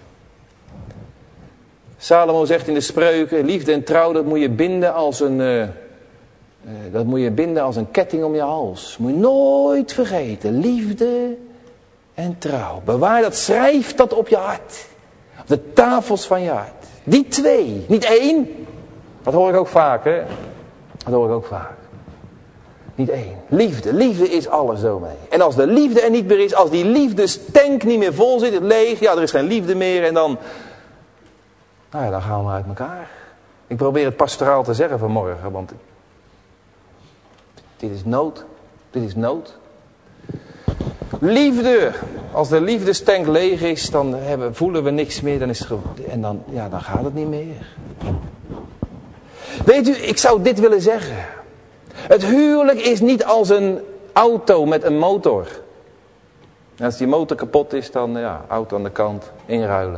Salomo zegt in de Spreuken, liefde en trouw, dat moet je binden als een, uh, uh, dat moet je binden als een ketting om je hals. Moet je nooit vergeten. Liefde en trouw. Bewaar dat, schrijf dat op je hart. Op de tafels van je hart. Die twee, niet één. Dat hoor ik ook vaak, hè. Dat hoor ik ook vaak. Niet één. Liefde. Liefde is alles zo mee. En als de liefde er niet meer is, als die liefdestank niet meer vol zit, het leeg, ja, er is geen liefde meer en dan, nou ja, dan gaan we uit elkaar. Ik probeer het pastoraal te zeggen vanmorgen, want dit is nood. Dit is nood. Liefde. Als de liefdestank leeg is, dan hebben, voelen we niks meer, dan is het ge- en dan, ja, dan gaat het niet meer. Weet u, ik zou dit willen zeggen. Het huwelijk is niet als een auto met een motor. En als die motor kapot is, dan ja, auto aan de kant, inruilen.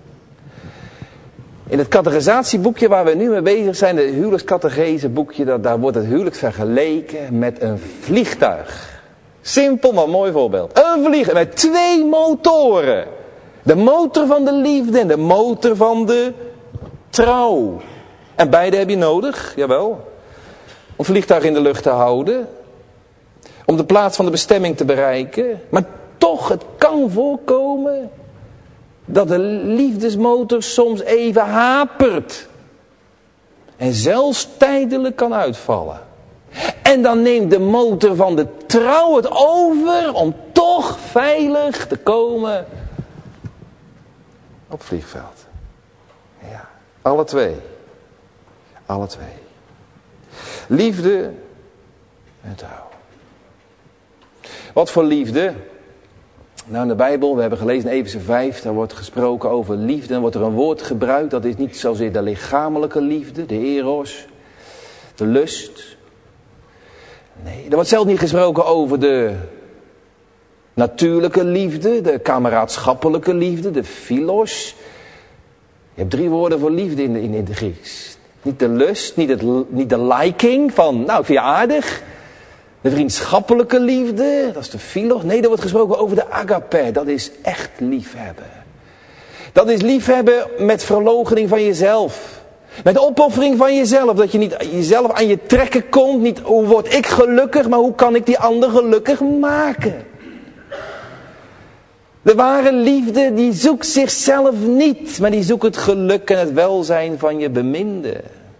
In het categorisatieboekje waar we nu mee bezig zijn, het huwelijkscategese-boekje, dat, daar wordt het huwelijk vergeleken met een vliegtuig. Simpel, maar mooi voorbeeld. Een vliegtuig met twee motoren. De motor van de liefde en de motor van de trouw. En beide heb je nodig, jawel. Om het vliegtuig in de lucht te houden. Om de plaats van de bestemming te bereiken. Maar toch, het kan voorkomen dat de liefdesmotor soms even hapert. En zelfs tijdelijk kan uitvallen. En dan neemt de motor van de trouw het over om toch veilig te komen op het vliegveld. Ja, alle twee. Alle twee. Liefde en trouw. Wat voor liefde? Nou, in de Bijbel, we hebben gelezen in Efeze vijf, daar wordt gesproken over liefde. Dan wordt er een woord gebruikt, dat is niet zozeer de lichamelijke liefde, de eros, de lust. Nee, er wordt zelfs niet gesproken over de natuurlijke liefde, de kameraadschappelijke liefde, de philos. Je hebt drie woorden voor liefde in, in, in het Grieks. Niet de lust, niet, het, niet de liking van, nou ik vind je aardig. De vriendschappelijke liefde, dat is de philos. Nee, er wordt gesproken over de agape, dat is echt liefhebben. Dat is liefhebben met verloochening van jezelf. Met opoffering van jezelf. Dat je niet jezelf aan je trekken komt. Niet hoe word ik gelukkig, maar hoe kan ik die ander gelukkig maken. De ware liefde die zoekt zichzelf niet. Maar die zoekt het geluk en het welzijn van je beminde.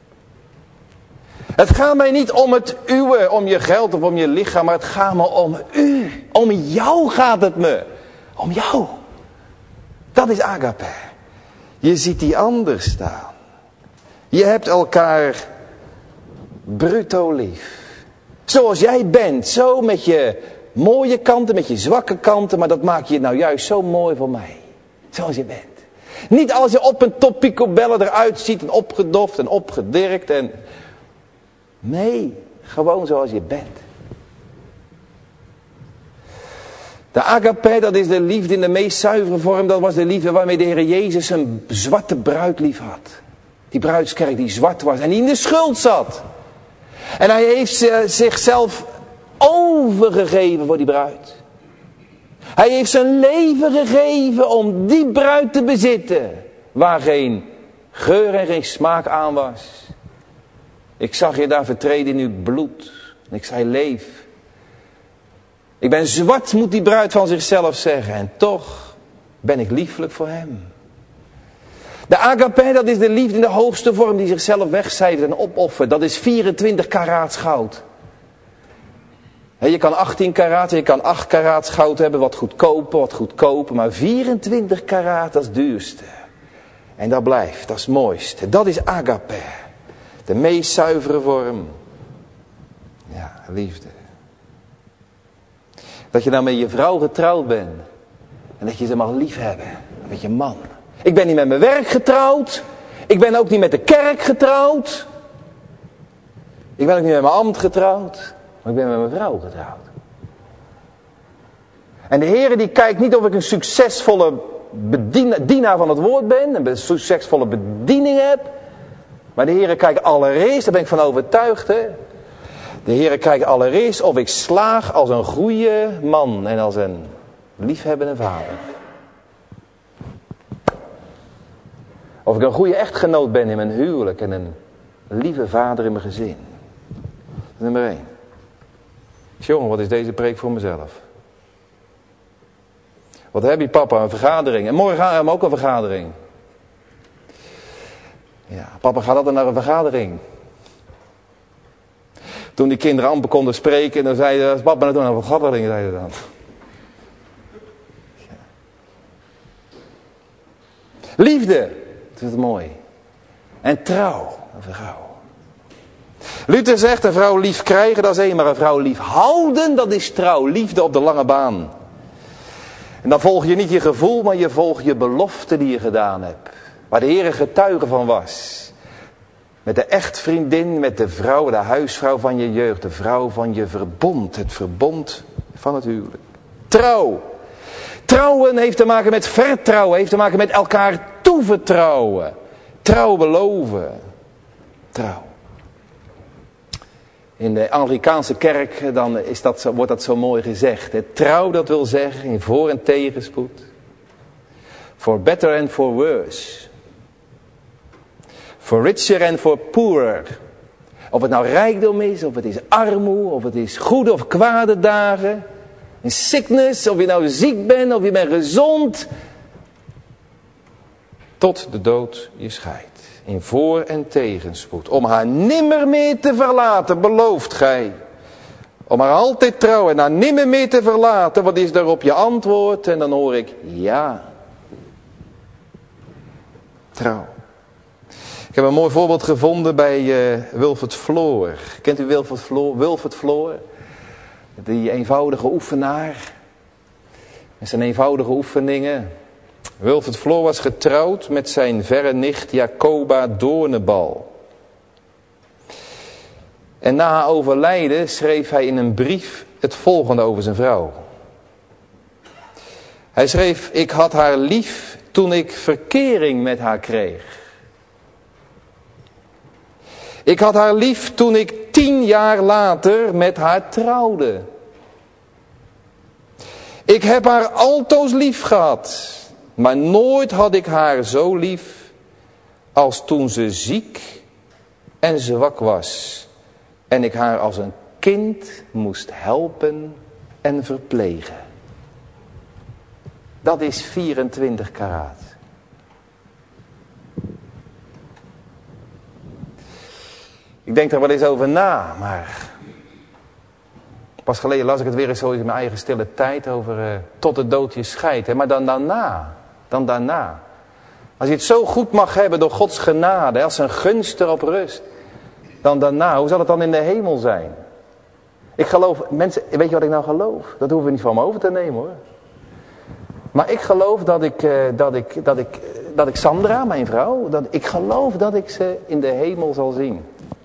Het gaat mij niet om het uwe, om je geld of om je lichaam. Maar het gaat me om u. Om jou gaat het me. Om jou. Dat is agape. Je ziet die ander staan. Je hebt elkaar bruto lief. Zoals jij bent. Zo met je mooie kanten, met je zwakke kanten. Maar dat maakt je nou juist zo mooi voor mij. Zoals je bent. Niet als je op een top picobello eruit ziet. En opgedoft en opgedirkt. En... Nee, gewoon zoals je bent. De agape, dat is de liefde in de meest zuivere vorm. Dat was de liefde waarmee de Heer Jezus een zwarte bruid lief had. Die bruidskerk die zwart was en die in de schuld zat. En hij heeft zichzelf overgegeven voor die bruid. Hij heeft zijn leven gegeven om die bruid te bezitten. Waar geen geur en geen smaak aan was. Ik zag je daar vertreden in uw bloed. En ik zei leef. Ik ben zwart, moet die bruid van zichzelf zeggen. En toch ben ik lieflijk voor hem. De agape, dat is de liefde in de hoogste vorm die zichzelf wegcijfert en opoffert. Dat is vierentwintig karaats goud. He, je kan achttien karaat, je kan acht karaats goud hebben, wat goedkoper, wat goedkoper. Maar vierentwintig karaat, dat is het duurste. En dat blijft, dat is het mooiste. Dat is agape. De meest zuivere vorm. Ja, liefde. Dat je nou met je vrouw getrouwd bent. En dat je ze mag liefhebben. Met je man. Ik ben niet met mijn werk getrouwd. Ik ben ook niet met de kerk getrouwd. Ik ben ook niet met mijn ambt getrouwd. Maar ik ben met mijn vrouw getrouwd. En de Heer die kijkt niet of ik een succesvolle bedienaar, dienaar van het woord ben. Een succesvolle bediening heb. Maar de Heer kijkt allereerst, daar ben ik van overtuigd. Hè? De Heer kijkt allereerst of ik slaag als een goede man. En als een liefhebbende vader. Of ik een goede echtgenoot ben in mijn huwelijk. En een lieve vader in mijn gezin. Nummer één. Jongen, wat is deze preek voor mezelf? Wat heb je papa? Een vergadering. En morgen gaan we ook een vergadering. Ja, papa gaat altijd naar een vergadering. Toen die kinderen amper konden spreken, dan zeiden ze, papa naartoe naar een vergadering, zeiden ze dan. Ja. Liefde, dat is mooi. En trouw, een vrouw. Luther zegt, een vrouw lief krijgen, dat is één, maar een vrouw lief houden, dat is trouw. Liefde op de lange baan. En dan volg je niet je gevoel, maar je volgt je belofte die je gedaan hebt. Waar de Heer getuige van was. Met de echtvriendin, met de vrouw, de huisvrouw van je jeugd. De vrouw van je verbond. Het verbond van het huwelijk. Trouw. Trouwen heeft te maken met vertrouwen. Heeft te maken met elkaar toevertrouwen. Trouw beloven. Trouw. In de Anglikaanse kerk dan is dat, wordt dat zo mooi gezegd. Hè? Trouw, dat wil zeggen in voor- en tegenspoed. For better and for worse. For richer and for poorer. Of het nou rijkdom is, of het is armoede, of het is goede of kwade dagen. In sickness, of je nou ziek bent, of je bent gezond. Tot de dood je scheidt. In voor- en tegenspoed. Om haar nimmer meer te verlaten, belooft gij. Om haar altijd trouw en haar nimmer meer te verlaten. Wat is daarop je antwoord? En dan hoor ik ja. Trouw. Ik heb een mooi voorbeeld gevonden bij uh, Wilfert Floor. Kent u Wilfert Floor? Wilfert Floor? Die eenvoudige oefenaar. Met zijn eenvoudige oefeningen. Wilfert Floor was getrouwd met zijn verre nicht Jacoba Doornebal. En na haar overlijden schreef hij in een brief het volgende over zijn vrouw. Hij schreef, ik had haar lief toen ik verkering met haar kreeg. Ik had haar lief toen ik tien jaar later met haar trouwde. Ik heb haar altoos lief gehad, maar nooit had ik haar zo lief als toen ze ziek en zwak was. En ik haar als een kind moest helpen en verplegen. Dat is vierentwintig karaat. Ik denk er wel eens over na, maar pas geleden las ik het weer eens zo in mijn eigen stille tijd over uh, tot de dood je scheidt. Hè? Maar dan daarna, dan daarna. Als je het zo goed mag hebben door Gods genade, als een gunst erop rust, dan daarna, hoe zal het dan in de hemel zijn? Ik geloof, mensen, weet je wat ik nou geloof? Dat hoeven we niet van me over te nemen hoor. Maar ik geloof dat ik, uh, dat ik, dat ik, dat ik Sandra, mijn vrouw, dat, ik geloof dat ik ze in de hemel zal zien.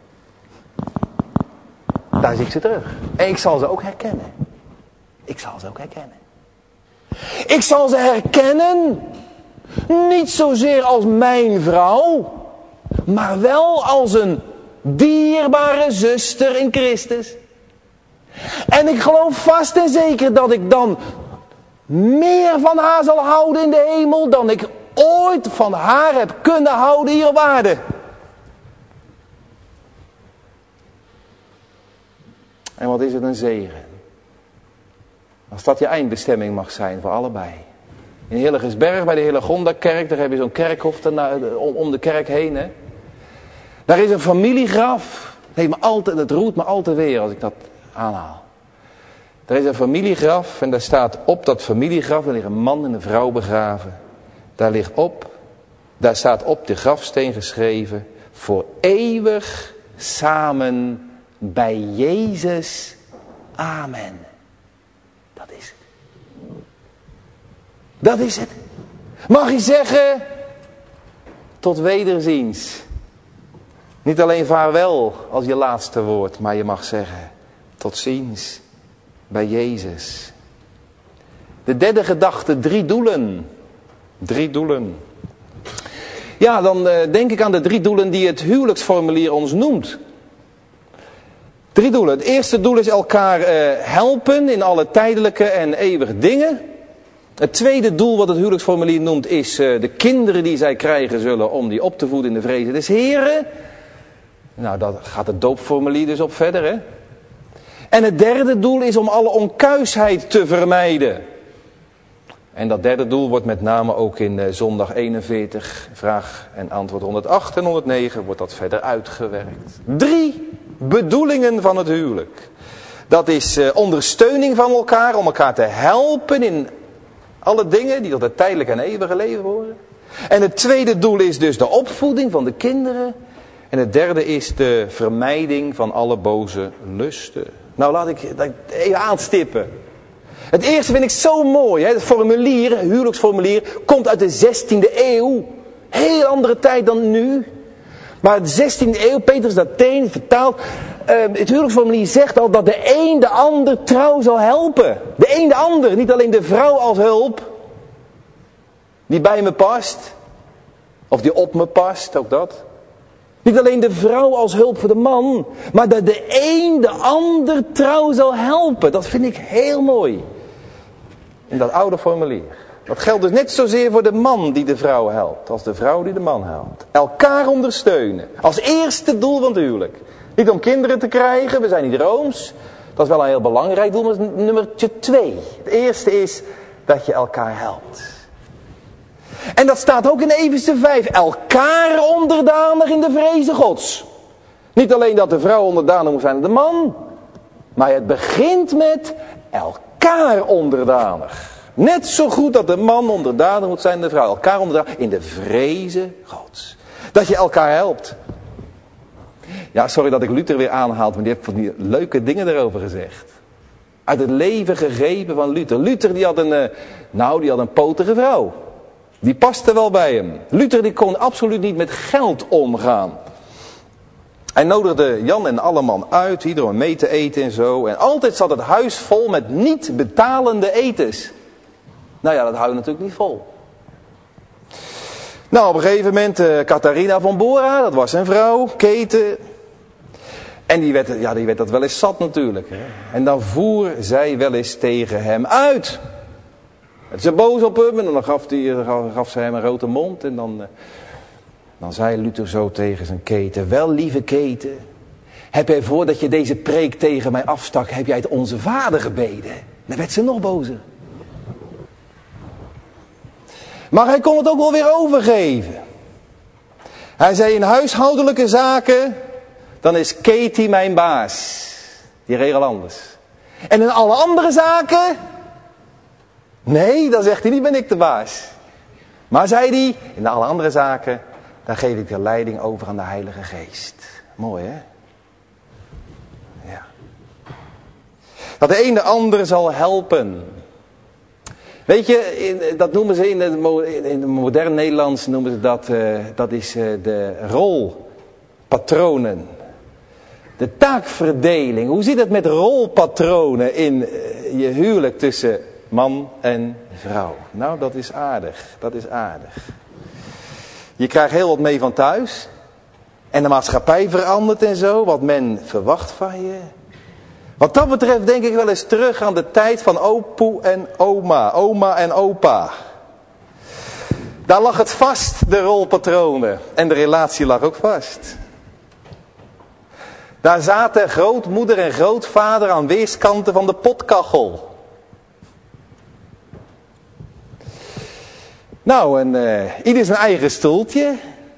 Daar zie ik ze terug. En ik zal ze ook herkennen. Ik zal ze ook herkennen. Ik zal ze herkennen. Niet zozeer als mijn vrouw. Maar wel als een dierbare zuster in Christus. En ik geloof vast en zeker dat ik dan meer van haar zal houden in de hemel dan ik ooit van haar heb kunnen houden hier op aarde. En wat is het een zegen. Als dat je eindbestemming mag zijn voor allebei. In Hillegersberg bij de Hillegonda-kerk, daar heb je zo'n kerkhof om de kerk heen. Hè? Daar is een familiegraf. Het, heeft me altijd, het roert me altijd weer als ik dat aanhaal. Er is een familiegraf en daar staat op dat familiegraf, daar ligt een man en een vrouw begraven. Daar ligt op, daar staat op de grafsteen geschreven, voor eeuwig samen bij Jezus. Amen. Dat is het. Dat is het. Mag je zeggen, tot wederziens. Niet alleen vaarwel als je laatste woord, maar je mag zeggen, tot ziens bij Jezus. De derde gedachte, drie doelen. Drie doelen. Ja, dan uh, denk ik aan de drie doelen die het huwelijksformulier ons noemt. Drie doelen. Het eerste doel is elkaar uh, helpen in alle tijdelijke en eeuwige dingen. Het tweede doel wat het huwelijksformulier noemt is uh, de kinderen die zij krijgen zullen om die op te voeden in de vrezen des Heren. Nou, daar gaat het doopformulier dus op verder, hè. En het derde doel is om alle onkuisheid te vermijden. En dat derde doel wordt met name ook in uh, zondag eenenveertig, vraag en antwoord honderdacht en honderdnegen wordt dat verder uitgewerkt. Drie bedoelingen van het huwelijk. Dat is uh, ondersteuning van elkaar, om elkaar te helpen in alle dingen die tot het tijdelijke en eeuwige leven horen. En het tweede doel is dus de opvoeding van de kinderen. En het derde is de vermijding van alle boze lusten. Nou, laat ik dat even aanstippen. Het eerste vind ik zo mooi. Hè? Het formulier, het huwelijksformulier, komt uit de zestiende eeuw. Heel andere tijd dan nu. Maar de zestiende eeuw, Petrus d'Athene vertaald. Uh, het huwelijksformulier zegt al dat de een de ander trouw zal helpen. De een de ander, niet alleen de vrouw als hulp. Die bij me past. Of die op me past, ook dat. Niet alleen de vrouw als hulp voor de man, maar dat de een de ander trouw zal helpen. Dat vind ik heel mooi. In dat oude formulier. Dat geldt dus net zozeer voor de man die de vrouw helpt, als de vrouw die de man helpt. Elkaar ondersteunen. Als eerste doel van het huwelijk. Niet om kinderen te krijgen, we zijn niet rooms. Dat is wel een heel belangrijk doel, maar dat is nummertje twee. Het eerste is dat je elkaar helpt. En dat staat ook in Efeze vijf. Elkaar onderdanig in de vrezen Gods. Niet alleen dat de vrouw onderdanig moet zijn aan de man. Maar het begint met elkaar onderdanig. Net zo goed dat de man onderdanig moet zijn aan de vrouw. Elkaar onderdanig in de vrezen Gods. Dat je elkaar helpt. Ja, sorry dat ik Luther weer aanhaal. Maar die heeft van die leuke dingen erover gezegd. Uit het leven gegrepen van Luther. Luther die had een, nou die had een potige vrouw. Die paste wel bij hem. Luther die kon absoluut niet met geld omgaan. Hij nodigde Jan en Alleman uit, iedereen mee te eten en zo. En altijd zat het huis vol met niet betalende etens. Nou ja, dat hou je natuurlijk niet vol. Nou, op een gegeven moment, uh, Catharina van Bora, dat was zijn vrouw, Keten. En die werd, ja, die werd dat wel eens zat natuurlijk. Hè. En dan voer zij wel eens tegen hem uit. Het is boos op hem en dan gaf, die, gaf ze hem een grote mond. En dan, uh, dan zei Luther zo tegen zijn Keten: wel, lieve Keten, heb jij voordat je deze preek tegen mij afstak, heb jij het Onze Vader gebeden? Dan werd ze nog bozer. Maar hij kon het ook wel weer overgeven. Hij zei: in huishoudelijke zaken, dan is Katie mijn baas. Die regelt anders. En in alle andere zaken, nee, dan zegt hij niet, ben ik de baas. Maar zei hij, in alle andere zaken, dan geef ik de leiding over aan de Heilige Geest. Mooi, hè? Ja. Dat de een de ander zal helpen. Weet je, in, dat noemen ze in het, in het modern Nederlands, noemen ze dat, uh, dat is uh, de rolpatronen. De taakverdeling. Hoe zit het met rolpatronen in uh, je huwelijk tussen man en vrouw? Nou, dat is aardig. Dat is aardig. Je krijgt heel wat mee van thuis. En de maatschappij verandert en zo. Wat men verwacht van je. Wat dat betreft denk ik wel eens terug aan de tijd van opoe en oma. Oma en opa. Daar lag het vast, de rolpatronen. En de relatie lag ook vast. Daar zaten grootmoeder en grootvader aan weerskanten van de potkachel. Nou, en uh, ieder zijn eigen stoeltje.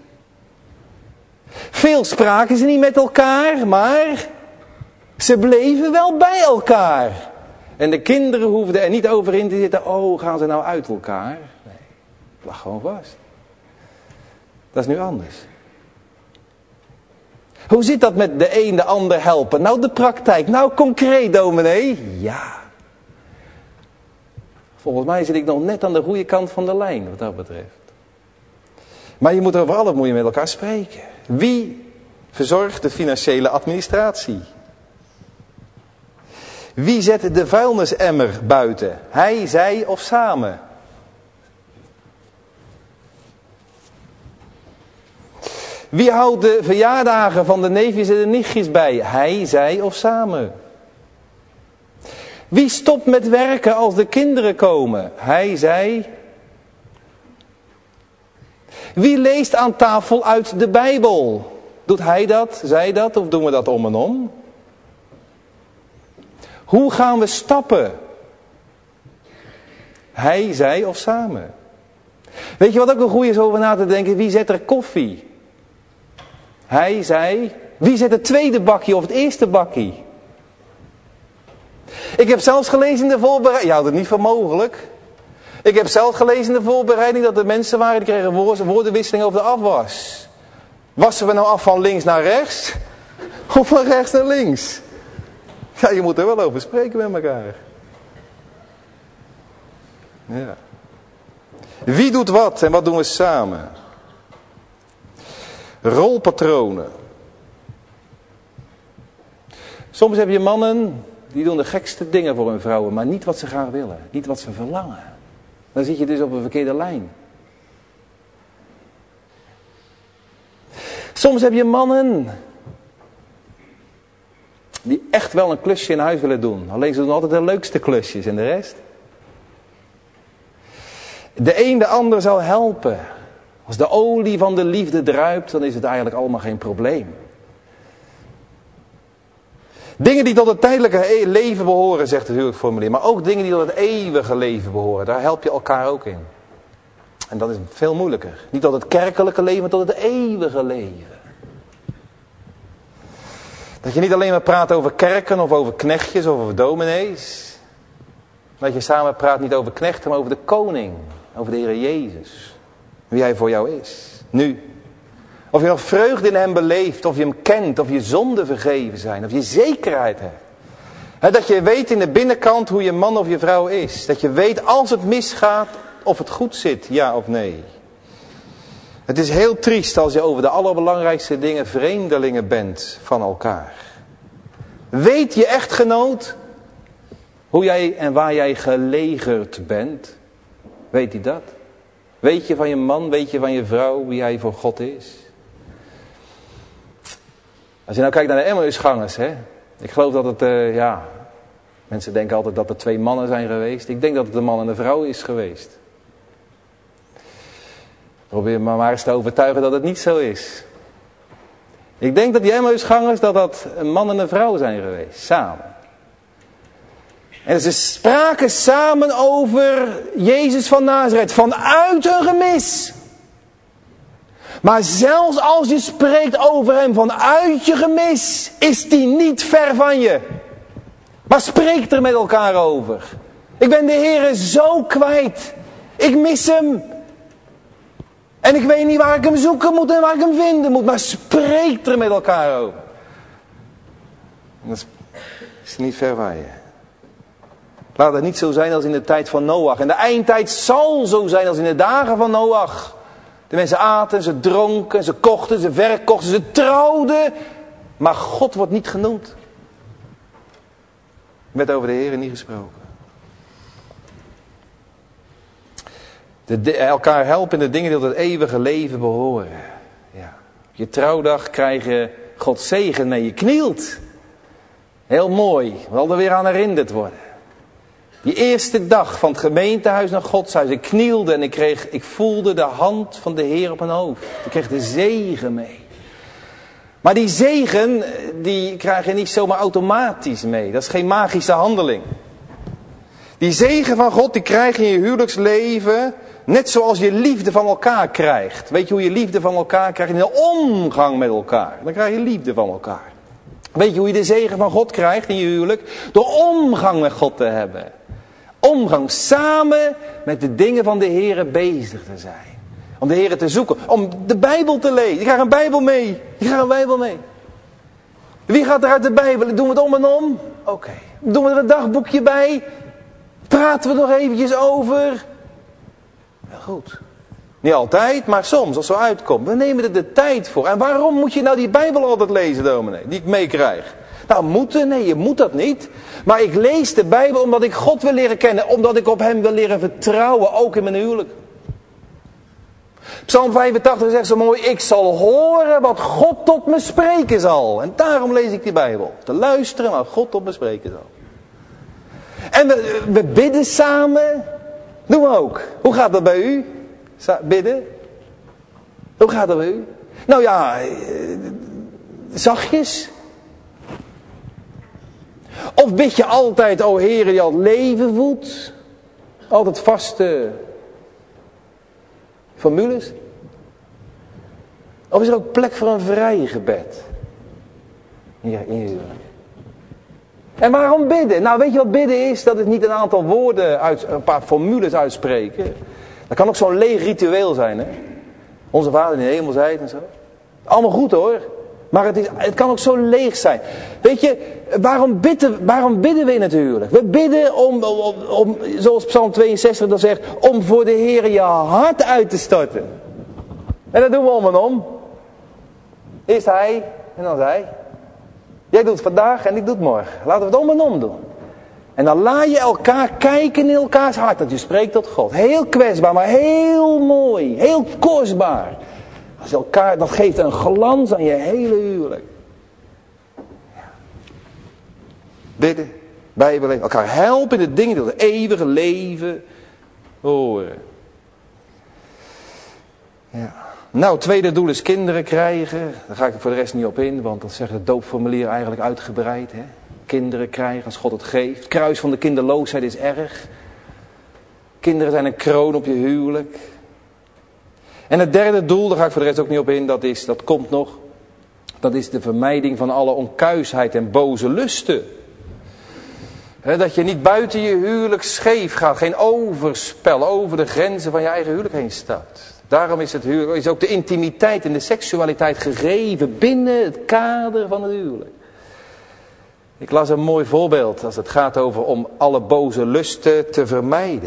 Veel spraken ze niet met elkaar, maar ze bleven wel bij elkaar. En de kinderen hoefden er niet over in te zitten. Oh, gaan ze nou uit elkaar? Nee, het lag gewoon vast. Dat is nu anders. Hoe zit dat met de een de ander helpen? Nou, de praktijk. Nou, concreet, dominee. Ja. Volgens mij zit ik nog net aan de goede kant van de lijn, wat dat betreft. Maar je moet over alles moet je met elkaar spreken. Wie verzorgt de financiële administratie? Wie zet de vuilnisemmer buiten? Hij, zij of samen? Wie houdt de verjaardagen van de neefjes en de nichtjes bij? Hij, zij of samen? Wie stopt met werken als de kinderen komen? Hij, zij. Wie leest aan tafel uit de Bijbel? Doet hij dat, zij dat of doen we dat om en om? Hoe gaan we stappen? Hij, zij of samen? Weet je wat ook een goeie is over na te denken? Wie zet er koffie? Hij, zij. Wie zet het tweede bakje of het eerste bakje? Ik heb zelfs gelezen in de voorbereiding. Je houdt het niet voor mogelijk. Ik heb zelf gelezen in de voorbereiding dat er mensen waren die kregen woordenwisseling over de afwas. Wassen we nou af van links naar rechts? Of van rechts naar links? Ja, je moet er wel over spreken met elkaar. Ja. Wie doet wat en wat doen we samen? Rolpatronen. Soms heb je mannen die doen de gekste dingen voor hun vrouwen, maar niet wat ze graag willen. Niet wat ze verlangen. Dan zit je dus op een verkeerde lijn. Soms heb je mannen die echt wel een klusje in huis willen doen. Alleen ze doen altijd de leukste klusjes en de rest. De een de ander zou helpen. Als de olie van de liefde druipt, dan is het eigenlijk allemaal geen probleem. Dingen die tot het tijdelijke leven behoren, zegt het huwelijksformulier. Maar ook dingen die tot het eeuwige leven behoren. Daar help je elkaar ook in. En dat is veel moeilijker. Niet tot het kerkelijke leven, maar tot het eeuwige leven. Dat je niet alleen maar praat over kerken of over knechtjes of over dominees. Maar dat je samen praat niet over knechten, maar over de koning. Over de Heer Jezus. Wie hij voor jou is. Nu. Of je nog vreugde in hem beleeft, of je hem kent, of je zonden vergeven zijn, of je zekerheid hebt. He, dat je weet in de binnenkant hoe je man of je vrouw is. Dat je weet als het misgaat, of het goed zit, ja of nee. Het is heel triest als je over de allerbelangrijkste dingen vreemdelingen bent van elkaar. Weet je echtgenoot hoe jij en waar jij gelegerd bent? Weet hij dat? Weet je van je man, weet je van je vrouw wie hij voor God is? Als je nou kijkt naar de Emmausgangers, hè. Ik geloof dat het, uh, ja... Mensen denken altijd dat er twee mannen zijn geweest. Ik denk dat het een man en een vrouw is geweest. Probeer me maar eens te overtuigen dat het niet zo is. Ik denk dat die Emmausgangers dat dat een man en een vrouw zijn geweest. Samen. En ze spraken samen over Jezus van Nazareth. Vanuit een gemis. Maar zelfs als je spreekt over hem vanuit je gemis, is die niet ver van je. Maar spreek er met elkaar over. Ik ben de Heere zo kwijt. Ik mis hem. En ik weet niet waar ik hem zoeken moet en waar ik hem vinden moet. Maar spreek er met elkaar over. En dat is niet ver van je. Laat het niet zo zijn als in de tijd van Noach. En de eindtijd zal zo zijn als in de dagen van Noach. De mensen aten, ze dronken, ze kochten, ze verkochten, ze trouwden. Maar God wordt niet genoemd. Er werd over de Heer niet gesproken. De, de, elkaar helpen in de dingen die tot het eeuwige leven behoren. Ja. Op je trouwdag krijg je Gods zegen mee. Je knielt. Heel mooi. We zal er weer aan herinnerd worden. Die eerste dag van het gemeentehuis naar Gods huis. Ik knielde en ik, kreeg, ik voelde de hand van de Heer op mijn hoofd. Ik kreeg de zegen mee. Maar die zegen, die krijg je niet zomaar automatisch mee. Dat is geen magische handeling. Die zegen van God, die krijg je in je huwelijksleven, net zoals je liefde van elkaar krijgt. Weet je hoe je liefde van elkaar krijgt? In de omgang met elkaar. Dan krijg je liefde van elkaar. Weet je hoe je de zegen van God krijgt in je huwelijk? Door omgang met God te hebben. Omgang samen met de dingen van de Heer bezig te zijn. Om de Heer te zoeken. Om de Bijbel te lezen. Je krijgt een Bijbel mee. Je krijgt een Bijbel mee. Wie gaat er uit de Bijbel? Doen we het om en om? Oké. Okay. Doen we er een dagboekje bij? Praten we nog eventjes over? Wel goed. Niet altijd, maar soms als het zo uitkomt. We nemen er de tijd voor. En waarom moet je nou die Bijbel altijd lezen, dominee? Die ik meekrijg. Nou, moeten? Nee, je moet dat niet. Maar ik lees de Bijbel omdat ik God wil leren kennen. Omdat ik op hem wil leren vertrouwen. Ook in mijn huwelijk. Psalm vijfentachtig zegt zo mooi. Ik zal horen wat God tot me spreken zal. En daarom lees ik die Bijbel. Te luisteren wat God tot me spreken zal. En we, we bidden samen. Doen we ook. Hoe gaat dat bij u? Bidden? Hoe gaat dat bij u? Nou ja, zachtjes. Of bid je altijd, o Heere, die al het leven voedt? Altijd vaste formules? Of is er ook plek voor een vrij gebed? Ja, in je huwelijk. En waarom bidden? Nou, weet je wat bidden is? Dat is niet een aantal woorden, uit, een paar formules uitspreken. Dat kan ook zo'n leeg ritueel zijn, hè? Onze Vader in de hemel zijt en zo. Allemaal goed hoor. Maar het, is, het kan ook zo leeg zijn. Weet je, waarom bidden, waarom bidden we in het huwelijk? We bidden om, om, om, zoals Psalm tweeënzestig dat zegt, om voor de Heer je hart uit te storten. En dat doen we om en om. Eerst hij en dan zij. Jij doet het vandaag en ik doe het morgen. Laten we het om en om doen. En dan laat je elkaar kijken in elkaars hart. Dat je spreekt tot God. Heel kwetsbaar, maar heel mooi. Heel kostbaar. Als je elkaar, dat geeft een glans aan je hele huwelijk. Ja. Bidden, Bijbel, elkaar helpen in de dingen die het eeuwige leven horen. Ja. Nou, het tweede doel is kinderen krijgen. Daar ga ik voor de rest niet op in, want dat zegt het doopformulier eigenlijk uitgebreid. Hè? Kinderen krijgen als God het geeft. Het kruis van de kinderloosheid is erg. Kinderen zijn een kroon op je huwelijk. En het derde doel, daar ga ik voor de rest ook niet op in, dat is, dat komt nog. Dat is de vermijding van alle onkuisheid en boze lusten. He, dat je niet buiten je huwelijk scheef gaat. Geen overspel over de grenzen van je eigen huwelijk heen stapt. Daarom is, het huwelijk, is ook de intimiteit en de seksualiteit gegeven binnen het kader van het huwelijk. Ik las een mooi voorbeeld als het gaat over om alle boze lusten te vermijden.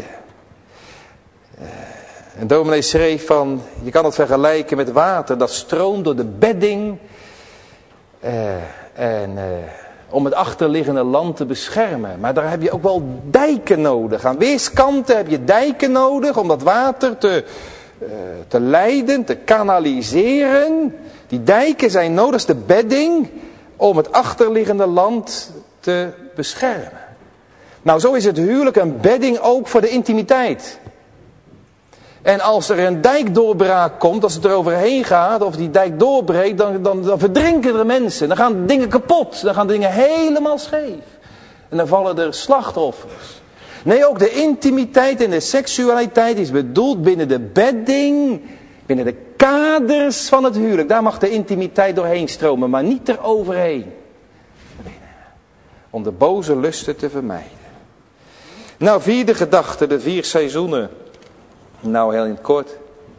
En dominee schreef van, je kan het vergelijken met water dat stroomt door de bedding. Uh, en uh, om het achterliggende land te beschermen. Maar daar heb je ook wel dijken nodig. Aan weerskanten heb je dijken nodig om dat water te, uh, te leiden, te kanaliseren. Die dijken zijn nodig, dat is de bedding, om het achterliggende land te beschermen. Nou, zo is het huwelijk een bedding ook voor de intimiteit. En als er een dijkdoorbraak komt, als het er overheen gaat, of die dijk doorbreekt, dan, dan, dan verdrinken er mensen. Dan gaan dingen kapot, dan gaan dingen helemaal scheef. En dan vallen er slachtoffers. Nee, ook de intimiteit en de seksualiteit is bedoeld binnen de bedding, binnen de kaders van het huwelijk. Daar mag de intimiteit doorheen stromen, maar niet eroverheen. Om de boze lusten te vermijden. Nou, vierde gedachte, de vier seizoenen. Nou, heel in het kort.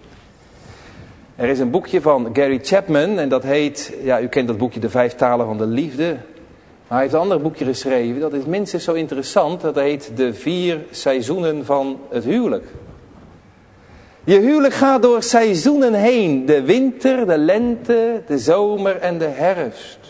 Er is een boekje van Gary Chapman en dat heet, ja, u kent dat boekje De Vijf Talen van de Liefde. Maar hij heeft een ander boekje geschreven, dat is minstens zo interessant. Dat heet De Vier Seizoenen van het Huwelijk. Je huwelijk gaat door seizoenen heen. De winter, de lente, de zomer en de herfst.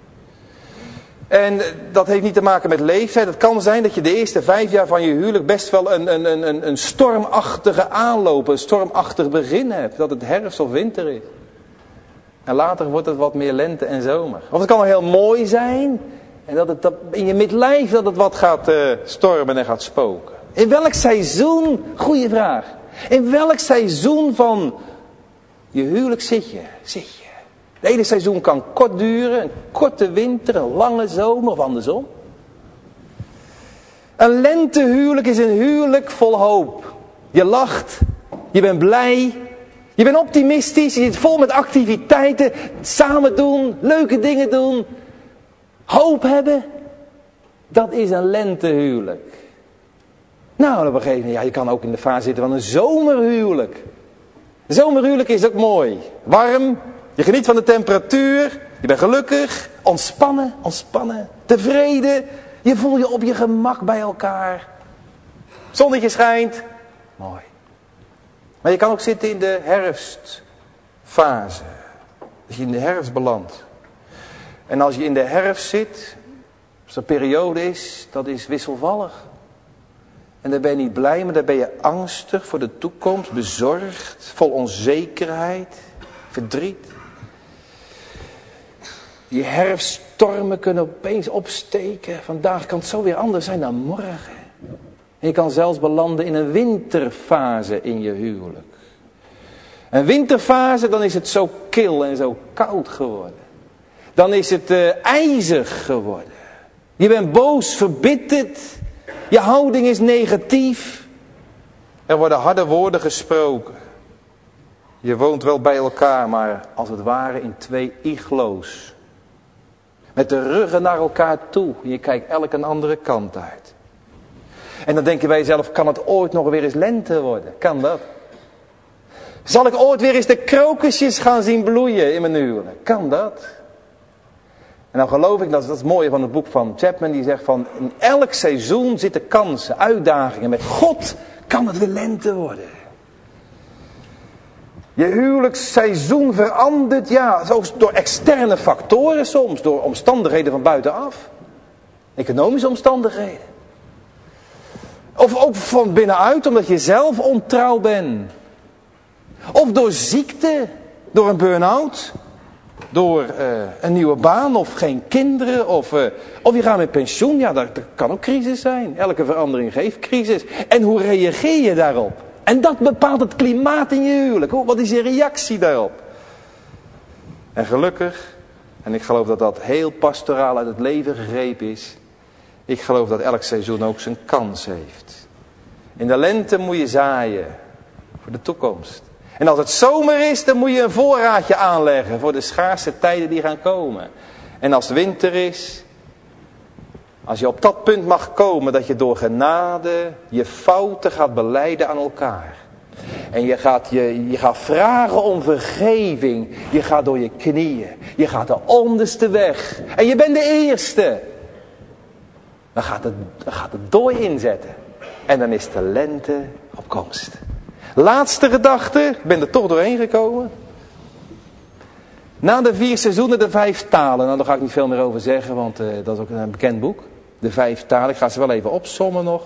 En dat heeft niet te maken met leeftijd. Het kan zijn dat je de eerste vijf jaar van je huwelijk best wel een, een, een, een stormachtige aanloop, een stormachtig begin hebt. Dat het herfst of winter is. En later wordt het wat meer lente en zomer. Of het kan wel heel mooi zijn. En dat het in je midlijf dat het wat gaat uh, stormen en gaat spoken. In welk seizoen, goeie vraag. In welk seizoen van je huwelijk zit je? Zit je? Het ene seizoen kan kort duren, een korte winter, een lange zomer of andersom. Een lentehuwelijk is een huwelijk vol hoop. Je lacht, je bent blij, je bent optimistisch, je zit vol met activiteiten, samen doen, leuke dingen doen, hoop hebben. Dat is een lentehuwelijk. Nou, op een gegeven moment, ja, je kan ook in de fase zitten van een zomerhuwelijk. Een zomerhuwelijk is ook mooi, warm. Je geniet van de temperatuur, je bent gelukkig, ontspannen, ontspannen, tevreden. Je voelt je op je gemak bij elkaar. Zonnetje schijnt, mooi. Maar je kan ook zitten in de herfstfase. Dat je in de herfst belandt. En als je in de herfst zit, als er een periode is, dat is wisselvallig. En daar ben je niet blij, maar daar ben je angstig voor de toekomst, bezorgd, vol onzekerheid, verdriet. Die herfststormen kunnen opeens opsteken. Vandaag kan het zo weer anders zijn dan morgen. En je kan zelfs belanden in een winterfase in je huwelijk. Een winterfase, dan is het zo kil en zo koud geworden. Dan is het uh, ijzig geworden. Je bent boos, verbitterd. Je houding is negatief. Er worden harde woorden gesproken. Je woont wel bij elkaar, maar als het ware in twee iglo's. Met de ruggen naar elkaar toe. En je kijkt elk een andere kant uit. En dan denk je bij jezelf, kan het ooit nog weer eens lente worden? Kan dat? Zal ik ooit weer eens de krokusjes gaan zien bloeien in mijn huwelijk? Kan dat? En dan geloof ik, dat is, dat is het mooie van het boek van Chapman, die zegt van, in elk seizoen zitten kansen, uitdagingen. Met God kan het weer lente worden. Je huwelijksseizoen verandert, ja, zo door externe factoren soms, door omstandigheden van buitenaf. Economische omstandigheden. Of ook van binnenuit, omdat je zelf ontrouw bent. Of door ziekte, door een burn-out, door uh, een nieuwe baan of geen kinderen. Of, uh, of je gaat met pensioen, ja, dat, dat kan ook crisis zijn. Elke verandering geeft crisis. En hoe reageer je daarop? En dat bepaalt het klimaat in je huwelijk. Wat is je reactie daarop? En gelukkig, en ik geloof dat dat heel pastoraal uit het leven gegrepen is. Ik geloof dat elk seizoen ook zijn kans heeft. In de lente moet je zaaien voor de toekomst. En als het zomer is, dan moet je een voorraadje aanleggen voor de schaarse tijden die gaan komen. En als het winter is, als je op dat punt mag komen dat je door genade je fouten gaat belijden aan elkaar. En je gaat, je, je gaat vragen om vergeving. Je gaat door je knieën. Je gaat de onderste weg. En je bent de eerste. Dan gaat het, dan gaat het dooi inzetten. En dan is de lente op komst. Laatste gedachte. Ik ben er toch doorheen gekomen. Na de vier seizoenen de vijf talen. Nou, daar ga ik niet veel meer over zeggen, want uh, dat is ook een bekend boek. De vijf talen. Ik ga ze wel even opsommen nog.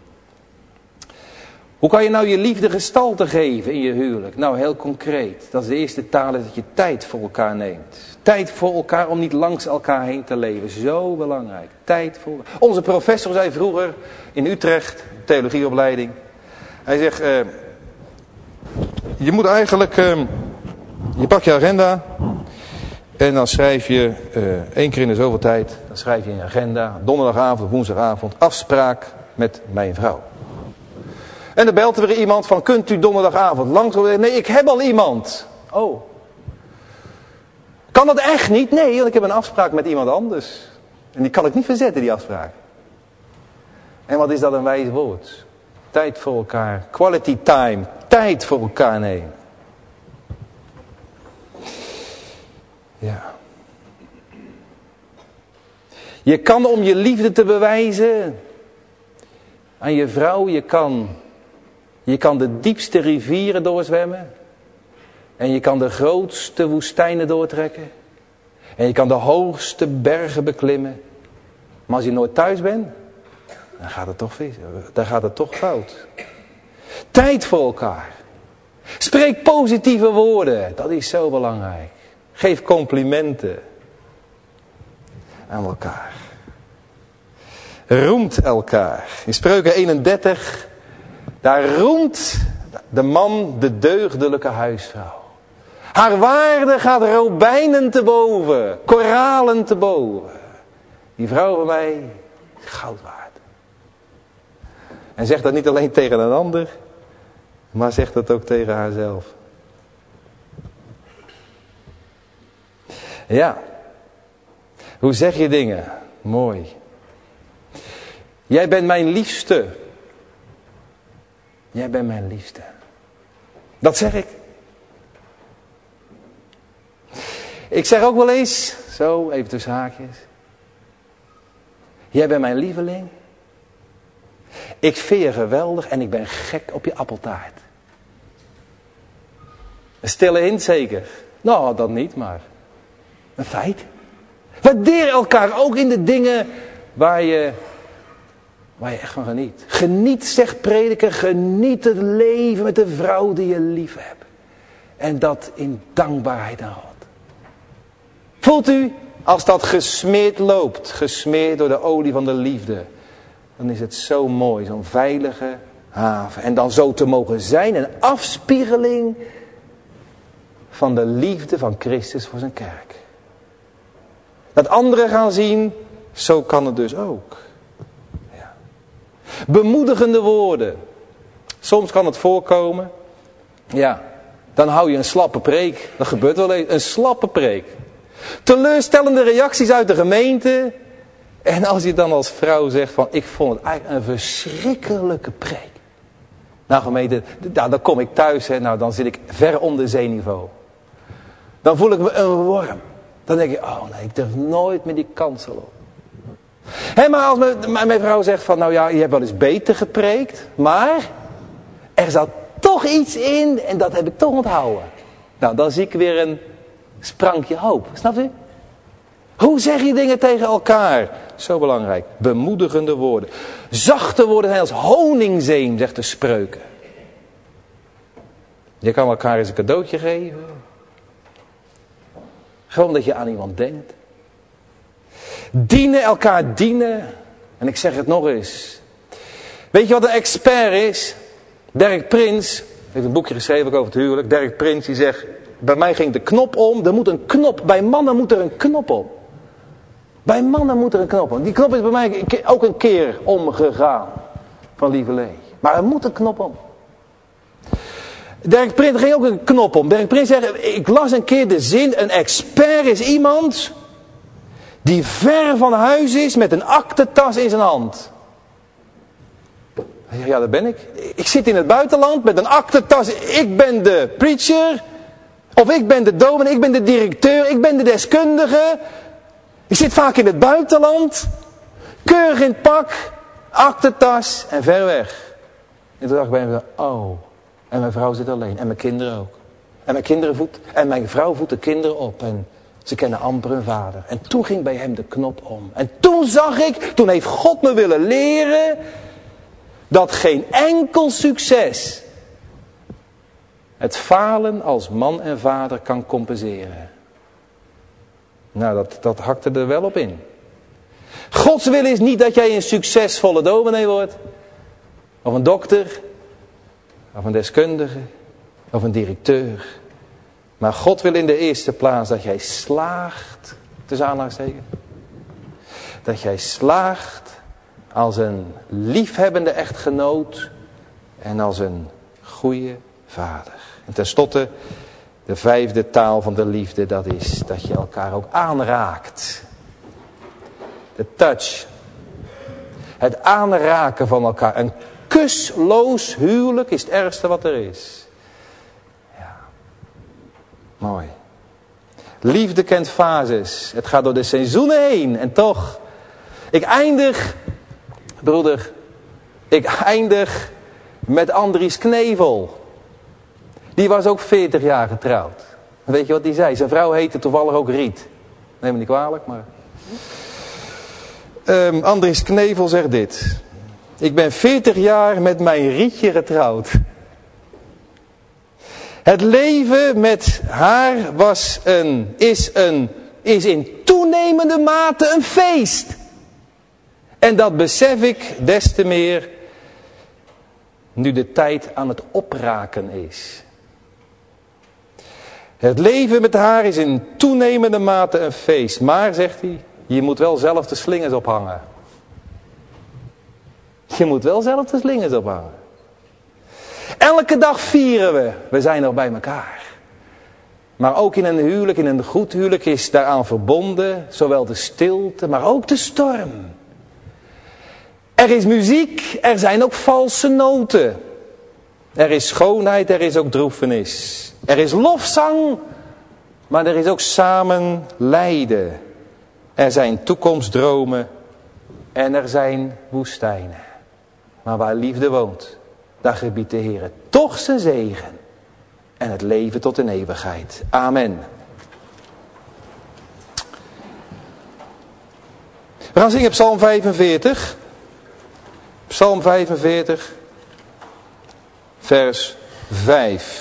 Hoe kan je nou je liefde gestalte geven in je huwelijk? Nou, heel concreet. Dat is de eerste taal, is dat je tijd voor elkaar neemt. Tijd voor elkaar om niet langs elkaar heen te leven. Zo belangrijk. Tijd voor... Onze professor zei vroeger in Utrecht, theologieopleiding. Hij zegt, uh, je moet eigenlijk, uh, je pakt je agenda en dan schrijf je uh, één keer in de zoveel tijd, dan schrijf je in je agenda, donderdagavond, woensdagavond, afspraak met mijn vrouw. En dan belt er weer iemand van, kunt u donderdagavond langs? Nee, ik heb al iemand. Oh. Kan dat echt niet? Nee, want ik heb een afspraak met iemand anders. En die kan ik niet verzetten, die afspraak. En wat is dat een wijs woord? Tijd voor elkaar. Quality time. Tijd voor elkaar nemen. Ja. Je kan om je liefde te bewijzen aan je vrouw, je kan, je kan de diepste rivieren doorzwemmen. En je kan de grootste woestijnen doortrekken. En je kan de hoogste bergen beklimmen. Maar als je nooit thuis bent, dan gaat het toch, dan gaat het toch fout. Tijd voor elkaar. Spreek positieve woorden. Dat is zo belangrijk. Geef complimenten aan elkaar. Roemt elkaar. In Spreuken eenendertig, daar roemt de man de deugdelijke huisvrouw. Haar waarde gaat robijnen te boven, koralen te boven. Die vrouw van mij is goud waard. En zegt dat niet alleen tegen een ander, maar zegt dat ook tegen haarzelf. Ja, hoe zeg je dingen? Mooi. Jij bent mijn liefste. Jij bent mijn liefste. Dat zeg ik. Ik zeg ook wel eens, zo even tussen haakjes. Jij bent mijn lieveling. Ik vind je geweldig en ik ben gek op je appeltaart. Een stille hint zeker. Nou, dat niet, maar een feit. Waardeer elkaar ook in de dingen waar je, waar je echt van geniet. Geniet, zegt prediker, geniet het leven met de vrouw die je lief hebt. En dat in dankbaarheid aan God. Voelt u, als dat gesmeerd loopt, gesmeerd door de olie van de liefde, dan is het zo mooi, zo'n veilige haven. En dan zo te mogen zijn, een afspiegeling van de liefde van Christus voor zijn kerk. Dat anderen gaan zien, zo kan het dus ook. Ja. Bemoedigende woorden. Soms kan het voorkomen, ja, dan hou je een slappe preek. Dat gebeurt wel eens, een slappe preek. Teleurstellende reacties uit de gemeente. En als je dan als vrouw zegt van, ik vond het eigenlijk een verschrikkelijke preek. Nou gemeente, nou, dan kom ik thuis, hè, nou dan zit ik ver onder zeeniveau. Dan voel ik me een worm. Dan denk je, oh nee, ik durf nooit meer die kansel op. Hé, maar als mijn, mijn vrouw zegt van, nou ja, je hebt wel eens beter gepreekt. Maar er zat toch iets in en dat heb ik toch onthouden. Nou, dan zie ik weer een sprankje hoop. Snapt u? Hoe zeg je dingen tegen elkaar? Zo belangrijk. Bemoedigende woorden. Zachte woorden zijn als honingzeem, zegt de Spreuken. Je kan elkaar eens een cadeautje geven. Gewoon dat je aan iemand denkt. Dienen, elkaar dienen. En ik zeg het nog eens. Weet je wat een expert is? Dirk Prins heeft een boekje geschreven over het huwelijk. Dirk Prins die zegt, bij mij ging de knop om. Er moet een knop, bij mannen moet er een knop om. Bij mannen moet er een knop om. Die knop is bij mij ook een keer omgegaan. Van lieverlee. Maar er moet een knop om. Dirk Prins ging ook een knop om. Dirk Prins zegt, ik las een keer de zin, een expert is iemand die ver van huis is met een aktentas in zijn hand. Ja, dat ben ik. Ik zit in het buitenland met een aktentas. Ik ben de preacher. Of ik ben de dominee, ik ben de directeur, ik ben de deskundige. Ik zit vaak in het buitenland. Keurig in het pak. Aktentas en ver weg. En toen dacht ik bij me, oh. En mijn vrouw zit alleen. En mijn kinderen ook. En mijn kinderen voed, en mijn vrouw voedt de kinderen op. En ze kennen amper hun vader. En toen ging bij hem de knop om. En toen zag ik, toen heeft God me willen leren, dat geen enkel succes het falen als man en vader kan compenseren. Nou, dat, dat hakte er wel op in. Gods wil is niet dat jij een succesvolle dominee wordt. Of een dokter. Of een deskundige. Of een directeur. Maar God wil in de eerste plaats dat jij slaagt. Tussen aanhalingstekens. Dat jij slaagt als een liefhebbende echtgenoot. En als een goede vader. En tenslotte, de vijfde taal van de liefde, dat is dat je elkaar ook aanraakt. De touch. Het aanraken van elkaar. Een kusloos huwelijk is het ergste wat er is. Ja. Mooi. Liefde kent fases. Het gaat door de seizoenen heen. En toch, ik eindig, broeder, ik eindig met Andries Knevel. Die was ook veertig jaar getrouwd. Weet je wat die zei? Zijn vrouw heette toevallig ook Riet. Neem me niet kwalijk, maar... Um, Andries Knevel zegt dit. Ik ben veertig jaar met mijn Rietje getrouwd. Het leven met haar was een, is, een, is in toenemende mate een feest. En dat besef ik des te meer nu de tijd aan het opraken is. Het leven met haar is in toenemende mate een feest. Maar, zegt hij, je moet wel zelf de slingers ophangen. Je moet wel zelf de slingers ophangen. Elke dag vieren we. We zijn nog bij elkaar. Maar ook in een huwelijk, in een goed huwelijk is daaraan verbonden. Zowel de stilte, maar ook de storm. Er is muziek, er zijn ook valse noten. Er is schoonheid, er is ook droefenis. Er is lofzang, maar er is ook samen lijden. Er zijn toekomstdromen en er zijn woestijnen. Maar waar liefde woont, daar gebiedt de Heer toch zijn zegen. En het leven tot in eeuwigheid. Amen. We gaan zingen Psalm vijfenveertig. Psalm vijfenveertig, vers vijf.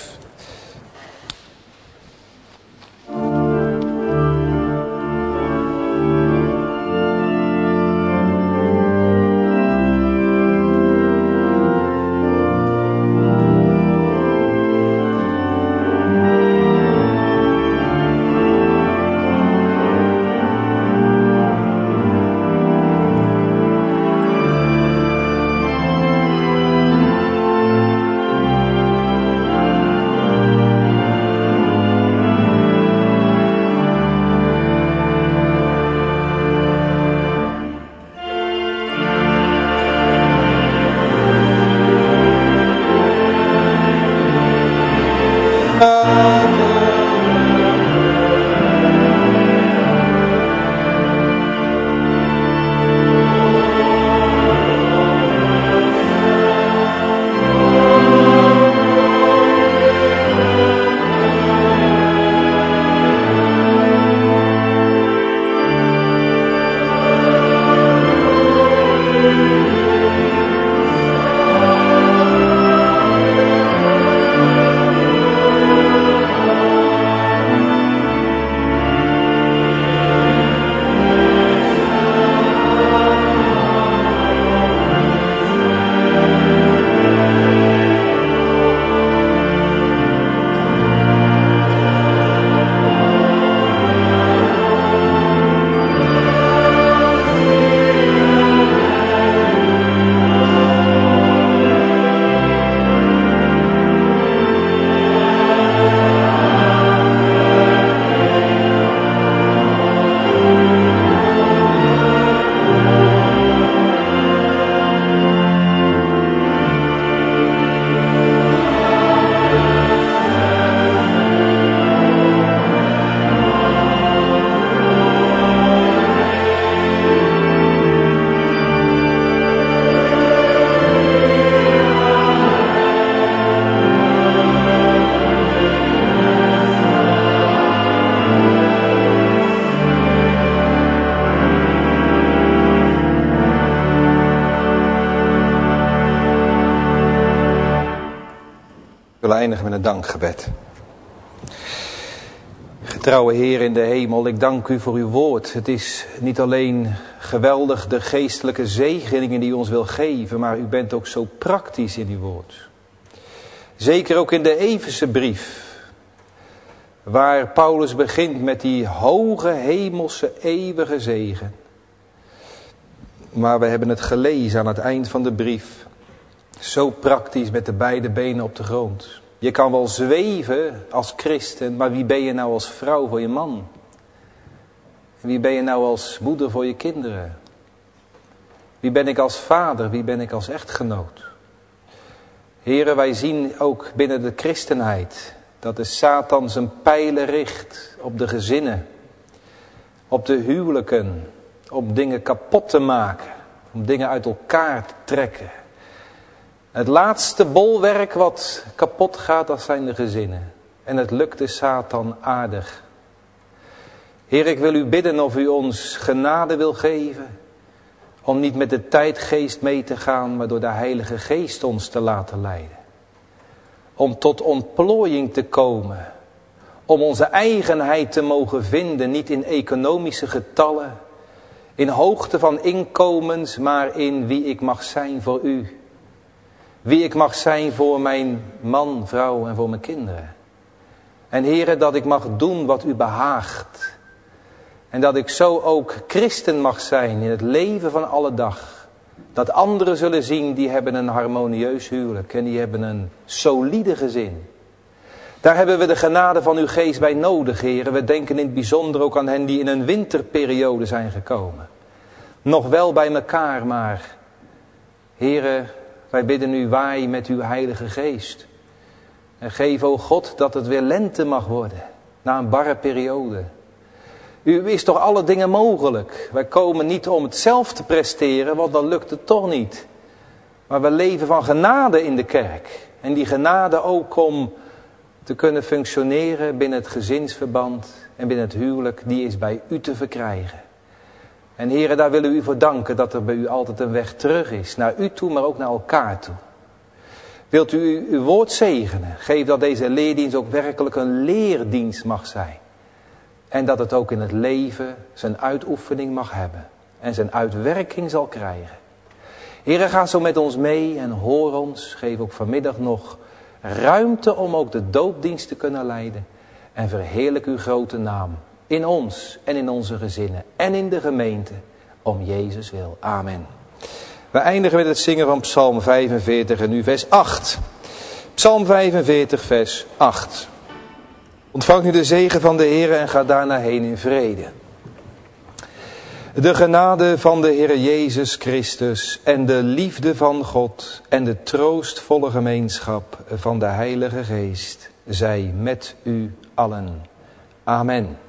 eindigen met een dankgebed. Getrouwe Heer in de hemel, ik dank u voor uw woord. Het is niet alleen geweldig de geestelijke zegeningen die u ons wil geven, maar u bent ook zo praktisch in uw woord. Zeker ook in de Efezebrief, waar Paulus begint met die hoge hemelse eeuwige zegen. Maar we hebben het gelezen aan het eind van de brief. Zo praktisch met de beide benen op de grond. Je kan wel zweven als christen, maar wie ben je nou als vrouw voor je man? Wie ben je nou als moeder voor je kinderen? Wie ben ik als vader? Wie ben ik als echtgenoot? Heren, wij zien ook binnen de christenheid dat de Satan zijn pijlen richt op de gezinnen, op de huwelijken, om dingen kapot te maken, om dingen uit elkaar te trekken. Het laatste bolwerk wat kapot gaat, dat zijn de gezinnen. En het lukt de Satan aardig. Heer, ik wil u bidden of u ons genade wil geven, om niet met de tijdgeest mee te gaan, maar door de Heilige Geest ons te laten leiden. Om tot ontplooiing te komen, om onze eigenheid te mogen vinden, niet in economische getallen, in hoogte van inkomens, maar in wie ik mag zijn voor u. Wie ik mag zijn voor mijn man, vrouw en voor mijn kinderen. En Heere, dat ik mag doen wat u behaagt. En dat ik zo ook christen mag zijn in het leven van alle dag. Dat anderen zullen zien, die hebben een harmonieus huwelijk en die hebben een solide gezin. Daar hebben we de genade van uw geest bij nodig, Heere. We denken in het bijzonder ook aan hen die in een winterperiode zijn gekomen. Nog wel bij elkaar, maar Heere, wij bidden u, waai met uw Heilige Geest. En geef, o God, dat het weer lente mag worden, na een barre periode. U is toch alle dingen mogelijk. Wij komen niet om het zelf te presteren, want dan lukt het toch niet. Maar we leven van genade in de kerk. En die genade ook om te kunnen functioneren binnen het gezinsverband en binnen het huwelijk, die is bij u te verkrijgen. En heren, daar willen we u voor danken dat er bij u altijd een weg terug is. Naar u toe, maar ook naar elkaar toe. Wilt u uw woord zegenen? Geef dat deze leerdienst ook werkelijk een leerdienst mag zijn. En dat het ook in het leven zijn uitoefening mag hebben. En zijn uitwerking zal krijgen. Heren, ga zo met ons mee en hoor ons. Geef ook vanmiddag nog ruimte om ook de doopdienst te kunnen leiden. En verheerlijk uw grote naam. In ons en in onze gezinnen en in de gemeente. Om Jezus wil. Amen. We eindigen met het zingen van Psalm vijfenveertig en nu vers acht. Psalm vijfenveertig vers acht. Ontvang nu de zegen van de Heer en ga daarna heen in vrede. De genade van de Heer Jezus Christus en de liefde van God en de troostvolle gemeenschap van de Heilige Geest zij met u allen. Amen.